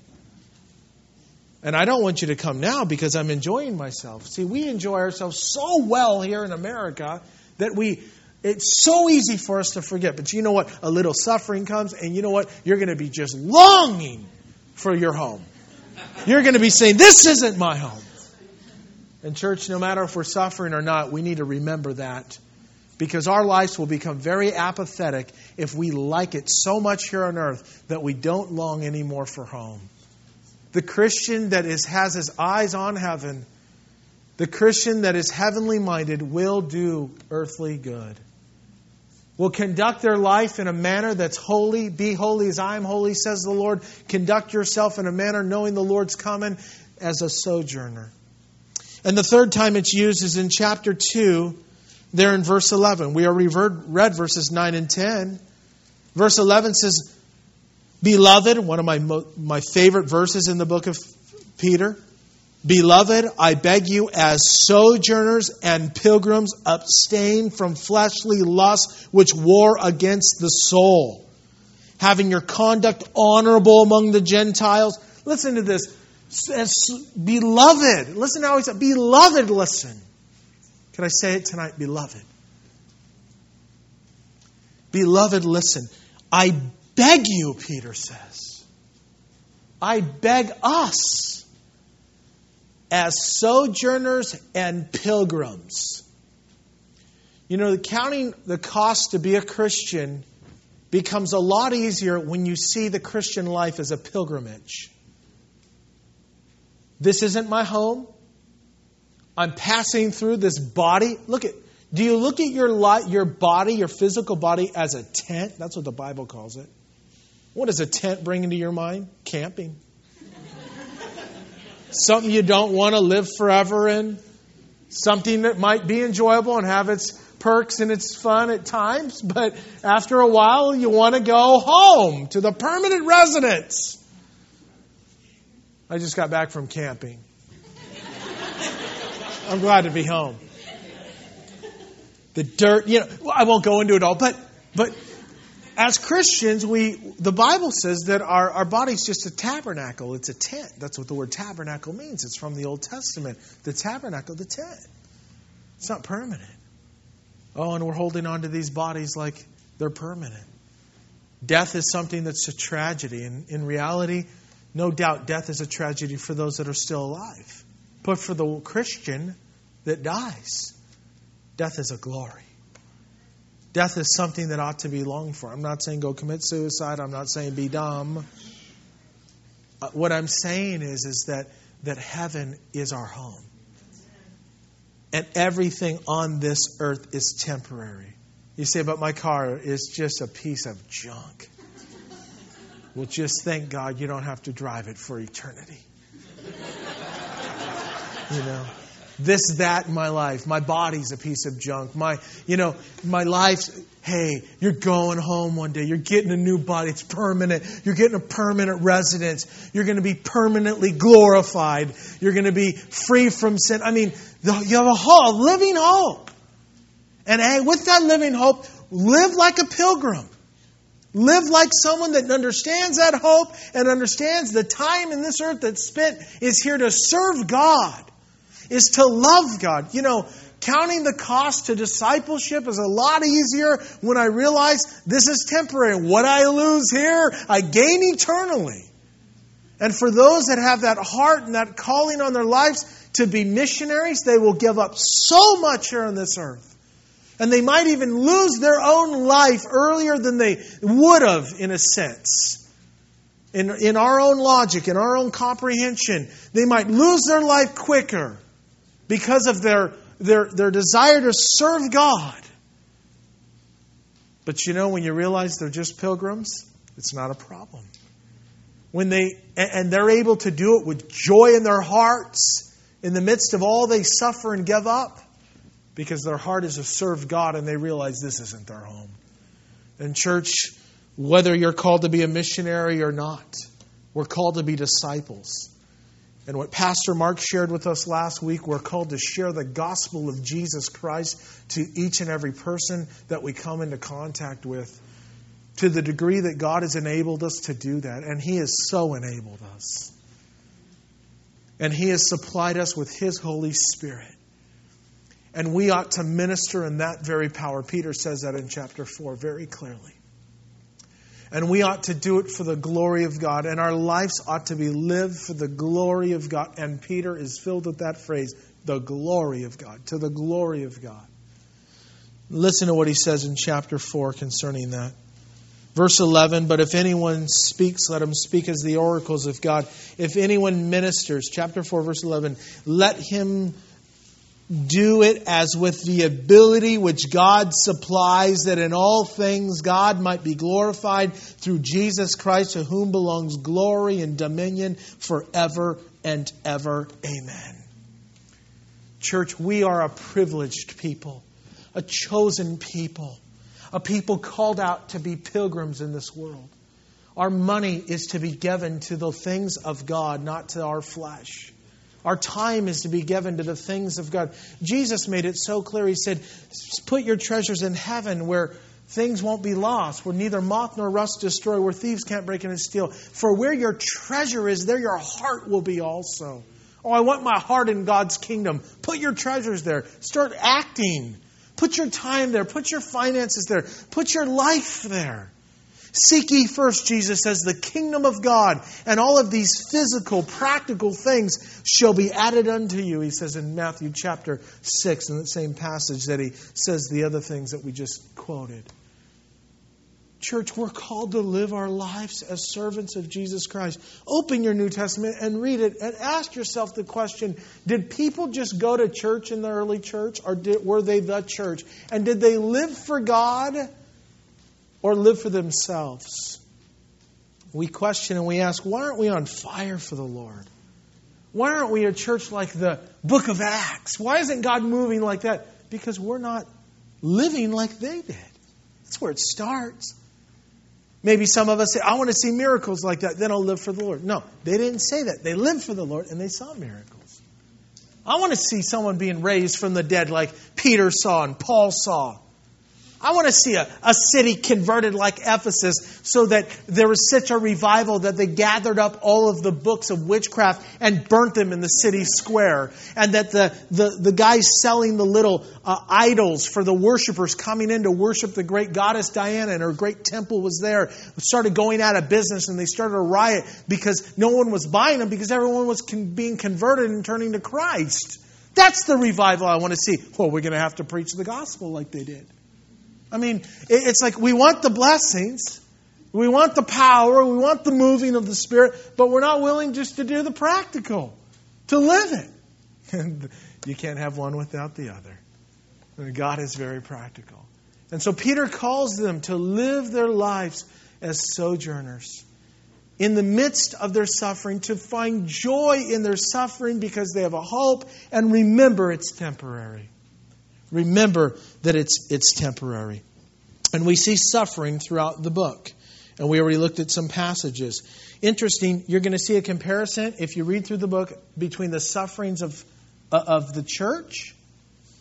And I don't want you to come now because I'm enjoying myself. See, we enjoy ourselves so well here in America that we it's so easy for us to forget. But you know what? A little suffering comes and you know what? You're going to be just longing for your home. You're going to be saying, this isn't my home. And church, no matter if we're suffering or not, we need to remember that. Because our lives will become very apathetic if we like it so much here on earth that we don't long anymore for home. The Christian that is, has his eyes on heaven, the Christian that is heavenly minded will do earthly good. Will conduct their life in a manner that's holy. Be holy as I am holy, says the Lord. Conduct yourself in a manner knowing the Lord's coming as a sojourner. And the third time it's used is in chapter two. There in verse eleven. We already read verses nine and ten. Verse eleven says, Beloved, one of my my favorite verses in the book of Peter. Beloved, I beg you as sojourners and pilgrims abstain from fleshly lusts which war against the soul. Having your conduct honorable among the Gentiles. Listen to this. As, beloved. Listen how he said, beloved, listen. Can I say it tonight? Beloved. Beloved, listen. I beg you, Peter says. I beg us as sojourners and pilgrims. You know, counting the cost to be a Christian becomes a lot easier when you see the Christian life as a pilgrimage. This isn't my home. I'm passing through this body. Look at, do you look at your life, your body, your physical body as a tent? That's what the Bible calls it. What does a tent bring into your mind? Camping. Something you don't want to live forever in. Something that might be enjoyable and have its perks and its fun at times. But after a while, you want to go home to the permanent residence. I just got back from camping. I'm glad to be home. The dirt, you know, I won't go into it all, but but as Christians, we the Bible says that our, our body's just a tabernacle. It's a tent. That's what the word tabernacle means. It's from the Old Testament. The tabernacle, the tent. It's not permanent. Oh, and we're holding on to these bodies like they're permanent. Death is something that's a tragedy. And in reality, no doubt death is a tragedy for those that are still alive. But for the Christian that dies, death is a glory. Death is something that ought to be longed for. I'm not saying go commit suicide. I'm not saying be dumb. Uh, what I'm saying is, is that, that heaven is our home. And everything on this earth is temporary. You say, but my car is just a piece of junk. Well, just thank God you don't have to drive it for eternity. You know, this, that in my life. My body's a piece of junk. My, you know, my life's, hey, you're going home one day. You're getting a new body. It's permanent. You're getting a permanent residence. You're going to be permanently glorified. You're going to be free from sin. I mean, you have a whole living hope. And hey, with that living hope, live like a pilgrim. Live like someone that understands that hope and understands the time in this earth that's spent is here to serve God, is to love God. You know, counting the cost to discipleship is a lot easier when I realize this is temporary. What I lose here, I gain eternally. And for those that have that heart and that calling on their lives to be missionaries, they will give up so much here on this earth. And they might even lose their own life earlier than they would have, in a sense. In, in our own logic, in our own comprehension, they might lose their life quicker because of their, their, their desire to serve God. But you know, when you realize they're just pilgrims, it's not a problem. When they and they're able to do it with joy in their hearts, in the midst of all they suffer and give up, because their heart is to serve God and they realize this isn't their home. And church, whether you're called to be a missionary or not, we're called to be disciples. And what Pastor Mark shared with us last week, we're called to share the gospel of Jesus Christ to each and every person that we come into contact with, to the degree that God has enabled us to do that. And He has so enabled us. And He has supplied us with His Holy Spirit. And we ought to minister in that very power. Peter says that in chapter four very clearly. And we ought to do it for the glory of God. And our lives ought to be lived for the glory of God. And Peter is filled with that phrase, the glory of God. To the glory of God. Listen to what he says in chapter four concerning that. Verse eleven, but if anyone speaks, let him speak as the oracles of God. If anyone ministers, chapter four, verse eleven, let him do it as with the ability which God supplies, that in all things God might be glorified through Jesus Christ, to whom belongs glory and dominion forever and ever. Amen. Church, we are a privileged people, a chosen people, a people called out to be pilgrims in this world. Our money is to be given to the things of God, not to our flesh. Our time is to be given to the things of God. Jesus made it so clear. He said, put your treasures in heaven where things won't be lost, where neither moth nor rust destroy, where thieves can't break in and steal. For where your treasure is, there your heart will be also. Oh, I want my heart in God's kingdom. Put your treasures there. Start acting. Put your time there. Put your finances there. Put your life there. Seek ye first, Jesus says, the kingdom of God, and all of these physical, practical things shall be added unto you. He says in Matthew chapter six, in that same passage that he says the other things that we just quoted. Church, we're called to live our lives as servants of Jesus Christ. Open your New Testament and read it and ask yourself the question, did people just go to church in the early church, or did, were they the church? And did they live for God or live for themselves? We question and we ask, why aren't we on fire for the Lord? Why aren't we a church like the book of Acts? Why isn't God moving like that? Because we're not living like they did. That's where it starts. Maybe some of us say, I want to see miracles like that, then I'll live for the Lord. No, they didn't say that. They lived for the Lord and they saw miracles. I want to see someone being raised from the dead like Peter saw and Paul saw. I want to see a, a city converted like Ephesus, so that there was such a revival that they gathered up all of the books of witchcraft and burnt them in the city square. And that the, the, the guys selling the little uh, idols for the worshipers coming in to worship the great goddess Diana, and her great temple was there, started going out of business, and they started a riot because no one was buying them because everyone was con- being converted and turning to Christ. That's the revival I want to see. Well, we're going to have to preach the gospel like they did. I mean, it's like we want the blessings, we want the power, we want the moving of the Spirit, but we're not willing just to do the practical, to live it. And you can't have one without the other. And God is very practical. And so Peter calls them to live their lives as sojourners in the midst of their suffering, to find joy in their suffering because they have a hope, and remember it's temporary. Remember that it's it's temporary. And we see suffering throughout the book. And we already looked at some passages. Interesting, you're going to see a comparison if you read through the book between the sufferings of, uh, of the church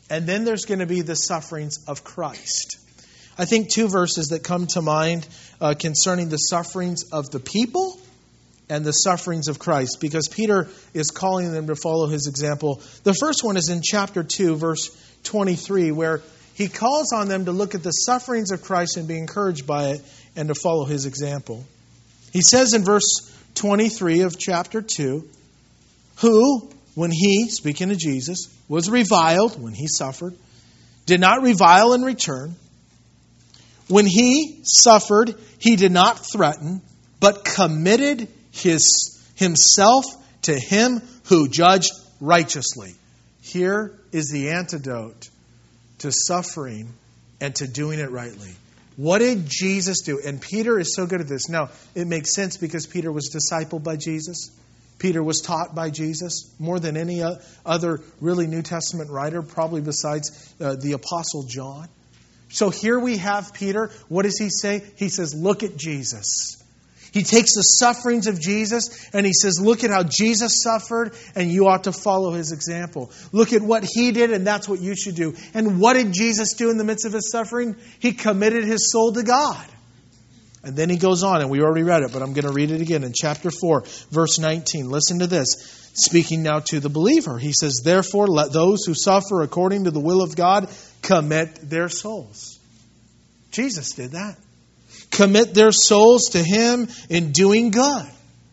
And then there's going to be the sufferings of Christ. I think two verses that come to mind uh, concerning the sufferings of the people and the sufferings of Christ, because Peter is calling them to follow his example. The first one is in chapter two, verse twenty-three, where he calls on them to look at the sufferings of Christ and be encouraged by it and to follow his example. He says in verse twenty-three of chapter two, who, when he, speaking of Jesus, was reviled, when he suffered, did not revile in return. When he suffered, he did not threaten, but committed his himself to him who judged righteously. Here is the antidote to suffering and to doing it rightly. What did Jesus do? And Peter is so good at this. Now, it makes sense because Peter was discipled by Jesus. Peter was taught by Jesus more than any other really New Testament writer, probably besides uh, the Apostle John. So here we have Peter. What does he say? He says, look at Jesus. He takes the sufferings of Jesus and he says, look at how Jesus suffered and you ought to follow his example. Look at what he did and that's what you should do. And what did Jesus do in the midst of his suffering? He committed his soul to God. And then he goes on, and we already read it, but I'm going to read it again in chapter four, verse nineteen. Listen to this. Speaking now to the believer, he says, therefore let those who suffer according to the will of God commit their souls. Jesus did that. Commit their souls to him in doing good.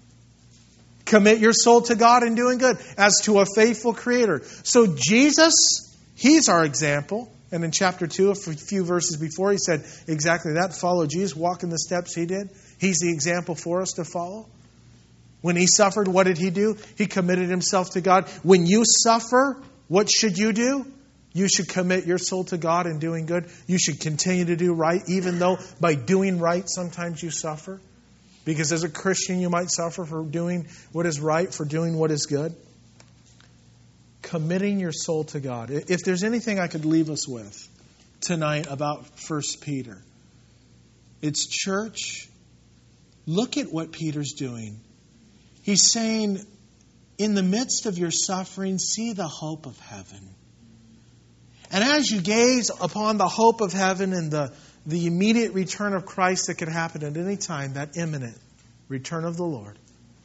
Commit your soul to God in doing good as to a faithful Creator. So Jesus, he's our example. And in chapter two, a few verses before, he said exactly that. Follow Jesus, walk in the steps he did. He's the example for us to follow. When he suffered, what did he do? He committed himself to God. When you suffer, what should you do? You should commit your soul to God in doing good. You should continue to do right, even though by doing right, sometimes you suffer. Because as a Christian, you might suffer for doing what is right, for doing what is good. Committing your soul to God. If there's anything I could leave us with tonight about First Peter, it's church. Look at what Peter's doing. He's saying, in the midst of your suffering, see the hope of heaven. And as you gaze upon the hope of heaven and the, the immediate return of Christ that could happen at any time, that imminent return of the Lord,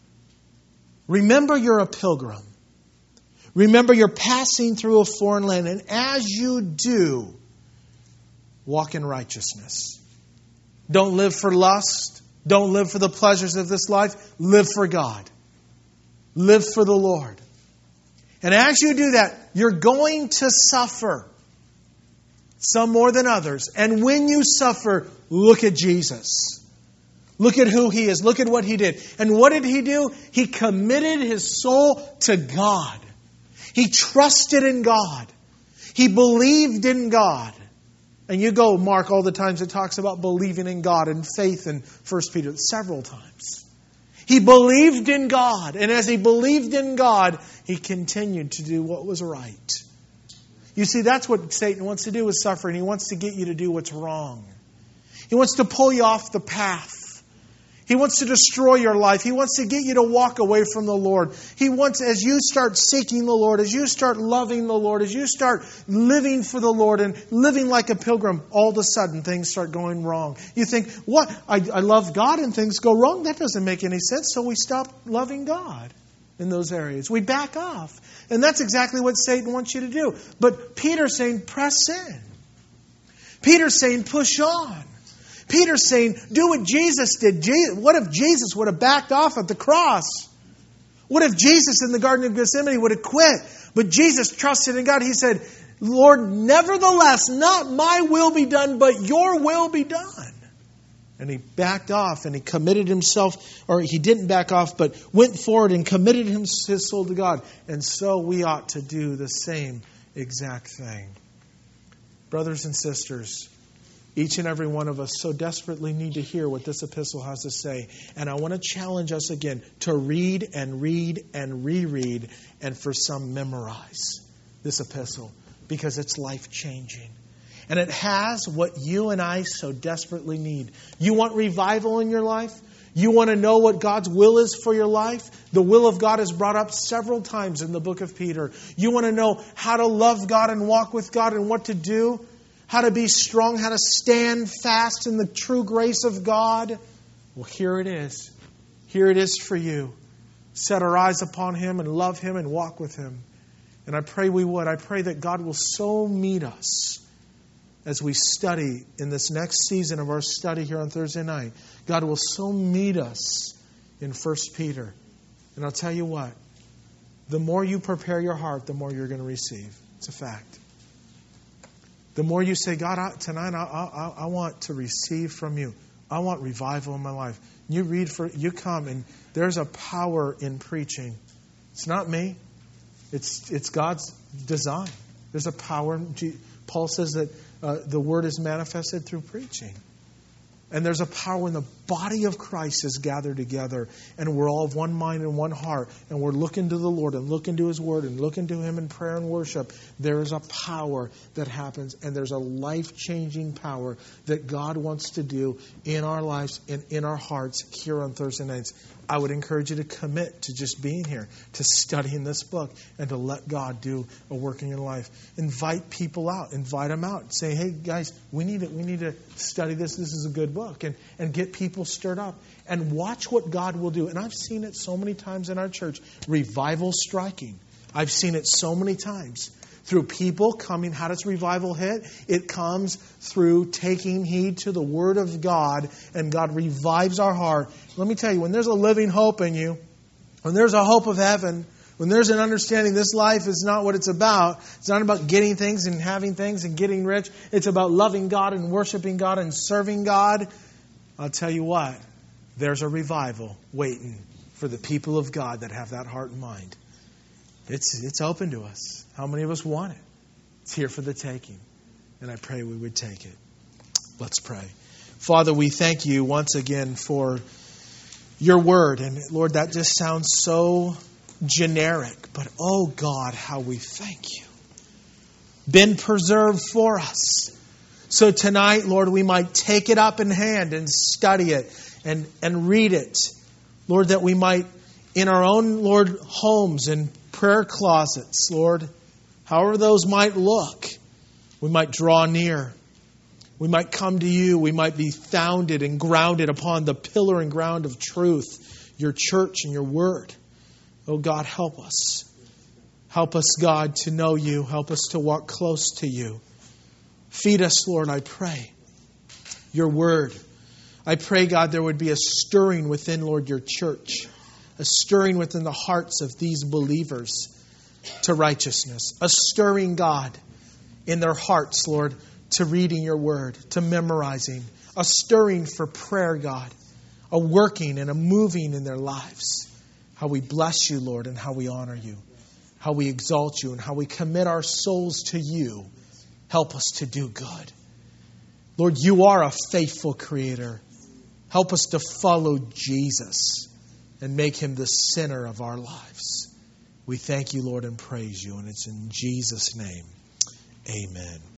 remember you're a pilgrim. Remember you're passing through a foreign land. And as you do, walk in righteousness. Don't live for lust. Don't live for the pleasures of this life. Live for God. Live for the Lord. And as you do that, you're going to suffer. Some more than others. And when you suffer, look at Jesus. Look at who He is. Look at what He did. And what did He do? He committed His soul to God. He trusted in God. He believed in God. And you go, Mark, all the times it talks about believing in God and faith in First Peter several times. He believed in God. And as he believed in God, he continued to do what was right. You see, that's what Satan wants to do with suffering. He wants to get you to do what's wrong. He wants to pull you off the path. He wants to destroy your life. He wants to get you to walk away from the Lord. He wants, as you start seeking the Lord, as you start loving the Lord, as you start living for the Lord and living like a pilgrim, all of a sudden things start going wrong. You think, what? I, I love God and things go wrong? That doesn't make any sense. So we stop loving God in those areas. We back off. And that's exactly what Satan wants you to do. But Peter's saying, press in. Peter's saying, push on. Peter's saying, do what Jesus did. What if Jesus would have backed off at the cross? What if Jesus in the Garden of Gethsemane would have quit? But Jesus trusted in God. He said, Lord, nevertheless, not my will be done, but your will be done. And he backed off and he committed himself, or he didn't back off, but went forward and committed his soul to God. And so we ought to do the same exact thing. Brothers and sisters, each and every one of us so desperately need to hear what this epistle has to say. And I want to challenge us again to read and read and reread and for some memorize this epistle because it's life-changing. And it has what you and I so desperately need. You want revival in your life? You want to know what God's will is for your life? The will of God is brought up several times in the book of Peter. You want to know how to love God and walk with God and what to do? How to be strong, how to stand fast in the true grace of God? Well, here it is. Here it is for you. Set our eyes upon Him and love Him and walk with Him. And I pray we would. I pray that God will so meet us as we study in this next season of our study here on Thursday night. God will so meet us in First Peter. And I'll tell you what, the more you prepare your heart, the more you're going to receive. It's a fact. The more you say, God, I, tonight I, I, I want to receive from you. I want revival in my life. You read for, you come, and there's a power in preaching. It's not me. It's it's God's design. There's a power. Paul says that uh, the word is manifested through preaching. And there's a power when the body of Christ is gathered together and we're all of one mind and one heart and we're looking to the Lord and looking to His Word and looking to Him in prayer and worship. There is a power that happens, and there's a life-changing power that God wants to do in our lives and in our hearts here on Thursday nights. I would encourage you to commit to just being here, to studying this book, and to let God do a work in your life. Invite people out. Invite them out. Say, hey, guys, we need to, we need to study this. This is a good book. And, and get people stirred up. And watch what God will do. And I've seen it so many times in our church. Revival striking. I've seen it so many times. Through people coming. How does revival hit? It comes through taking heed to the Word of God, and God revives our heart. Let me tell you, when there's a living hope in you, when there's a hope of heaven, when there's an understanding this life is not what it's about, it's not about getting things and having things and getting rich. It's about loving God and worshiping God and serving God. I'll tell you what, there's a revival waiting for the people of God that have that heart and mind. It's it's open to us. How many of us want it? It's here for the taking. And I pray we would take it. Let's pray. Father, we thank you once again for your word. And Lord, that just sounds so generic. But oh God, how we thank you. Been preserved for us. So tonight, Lord, we might take it up in hand and study it and, and read it. Lord, that we might, in our own, Lord, homes and prayer closets, Lord, however those might look, we might draw near. We might come to you. We might be founded and grounded upon the pillar and ground of truth, your church and your word. Oh God, help us. Help us, God, to know you. Help us to walk close to you. Feed us, Lord, I pray, your word. I pray, God, there would be a stirring within, Lord, your church. A stirring within the hearts of these believers to righteousness. A stirring, God, in their hearts, Lord, to reading your word, to memorizing. A stirring for prayer, God. A working and a moving in their lives. How we bless you, Lord, and how we honor you. How we exalt you and how we commit our souls to you. Help us to do good. Lord, you are a faithful Creator. Help us to follow Jesus and make Him the center of our lives. We thank you, Lord, and praise you. And it's in Jesus' name. Amen.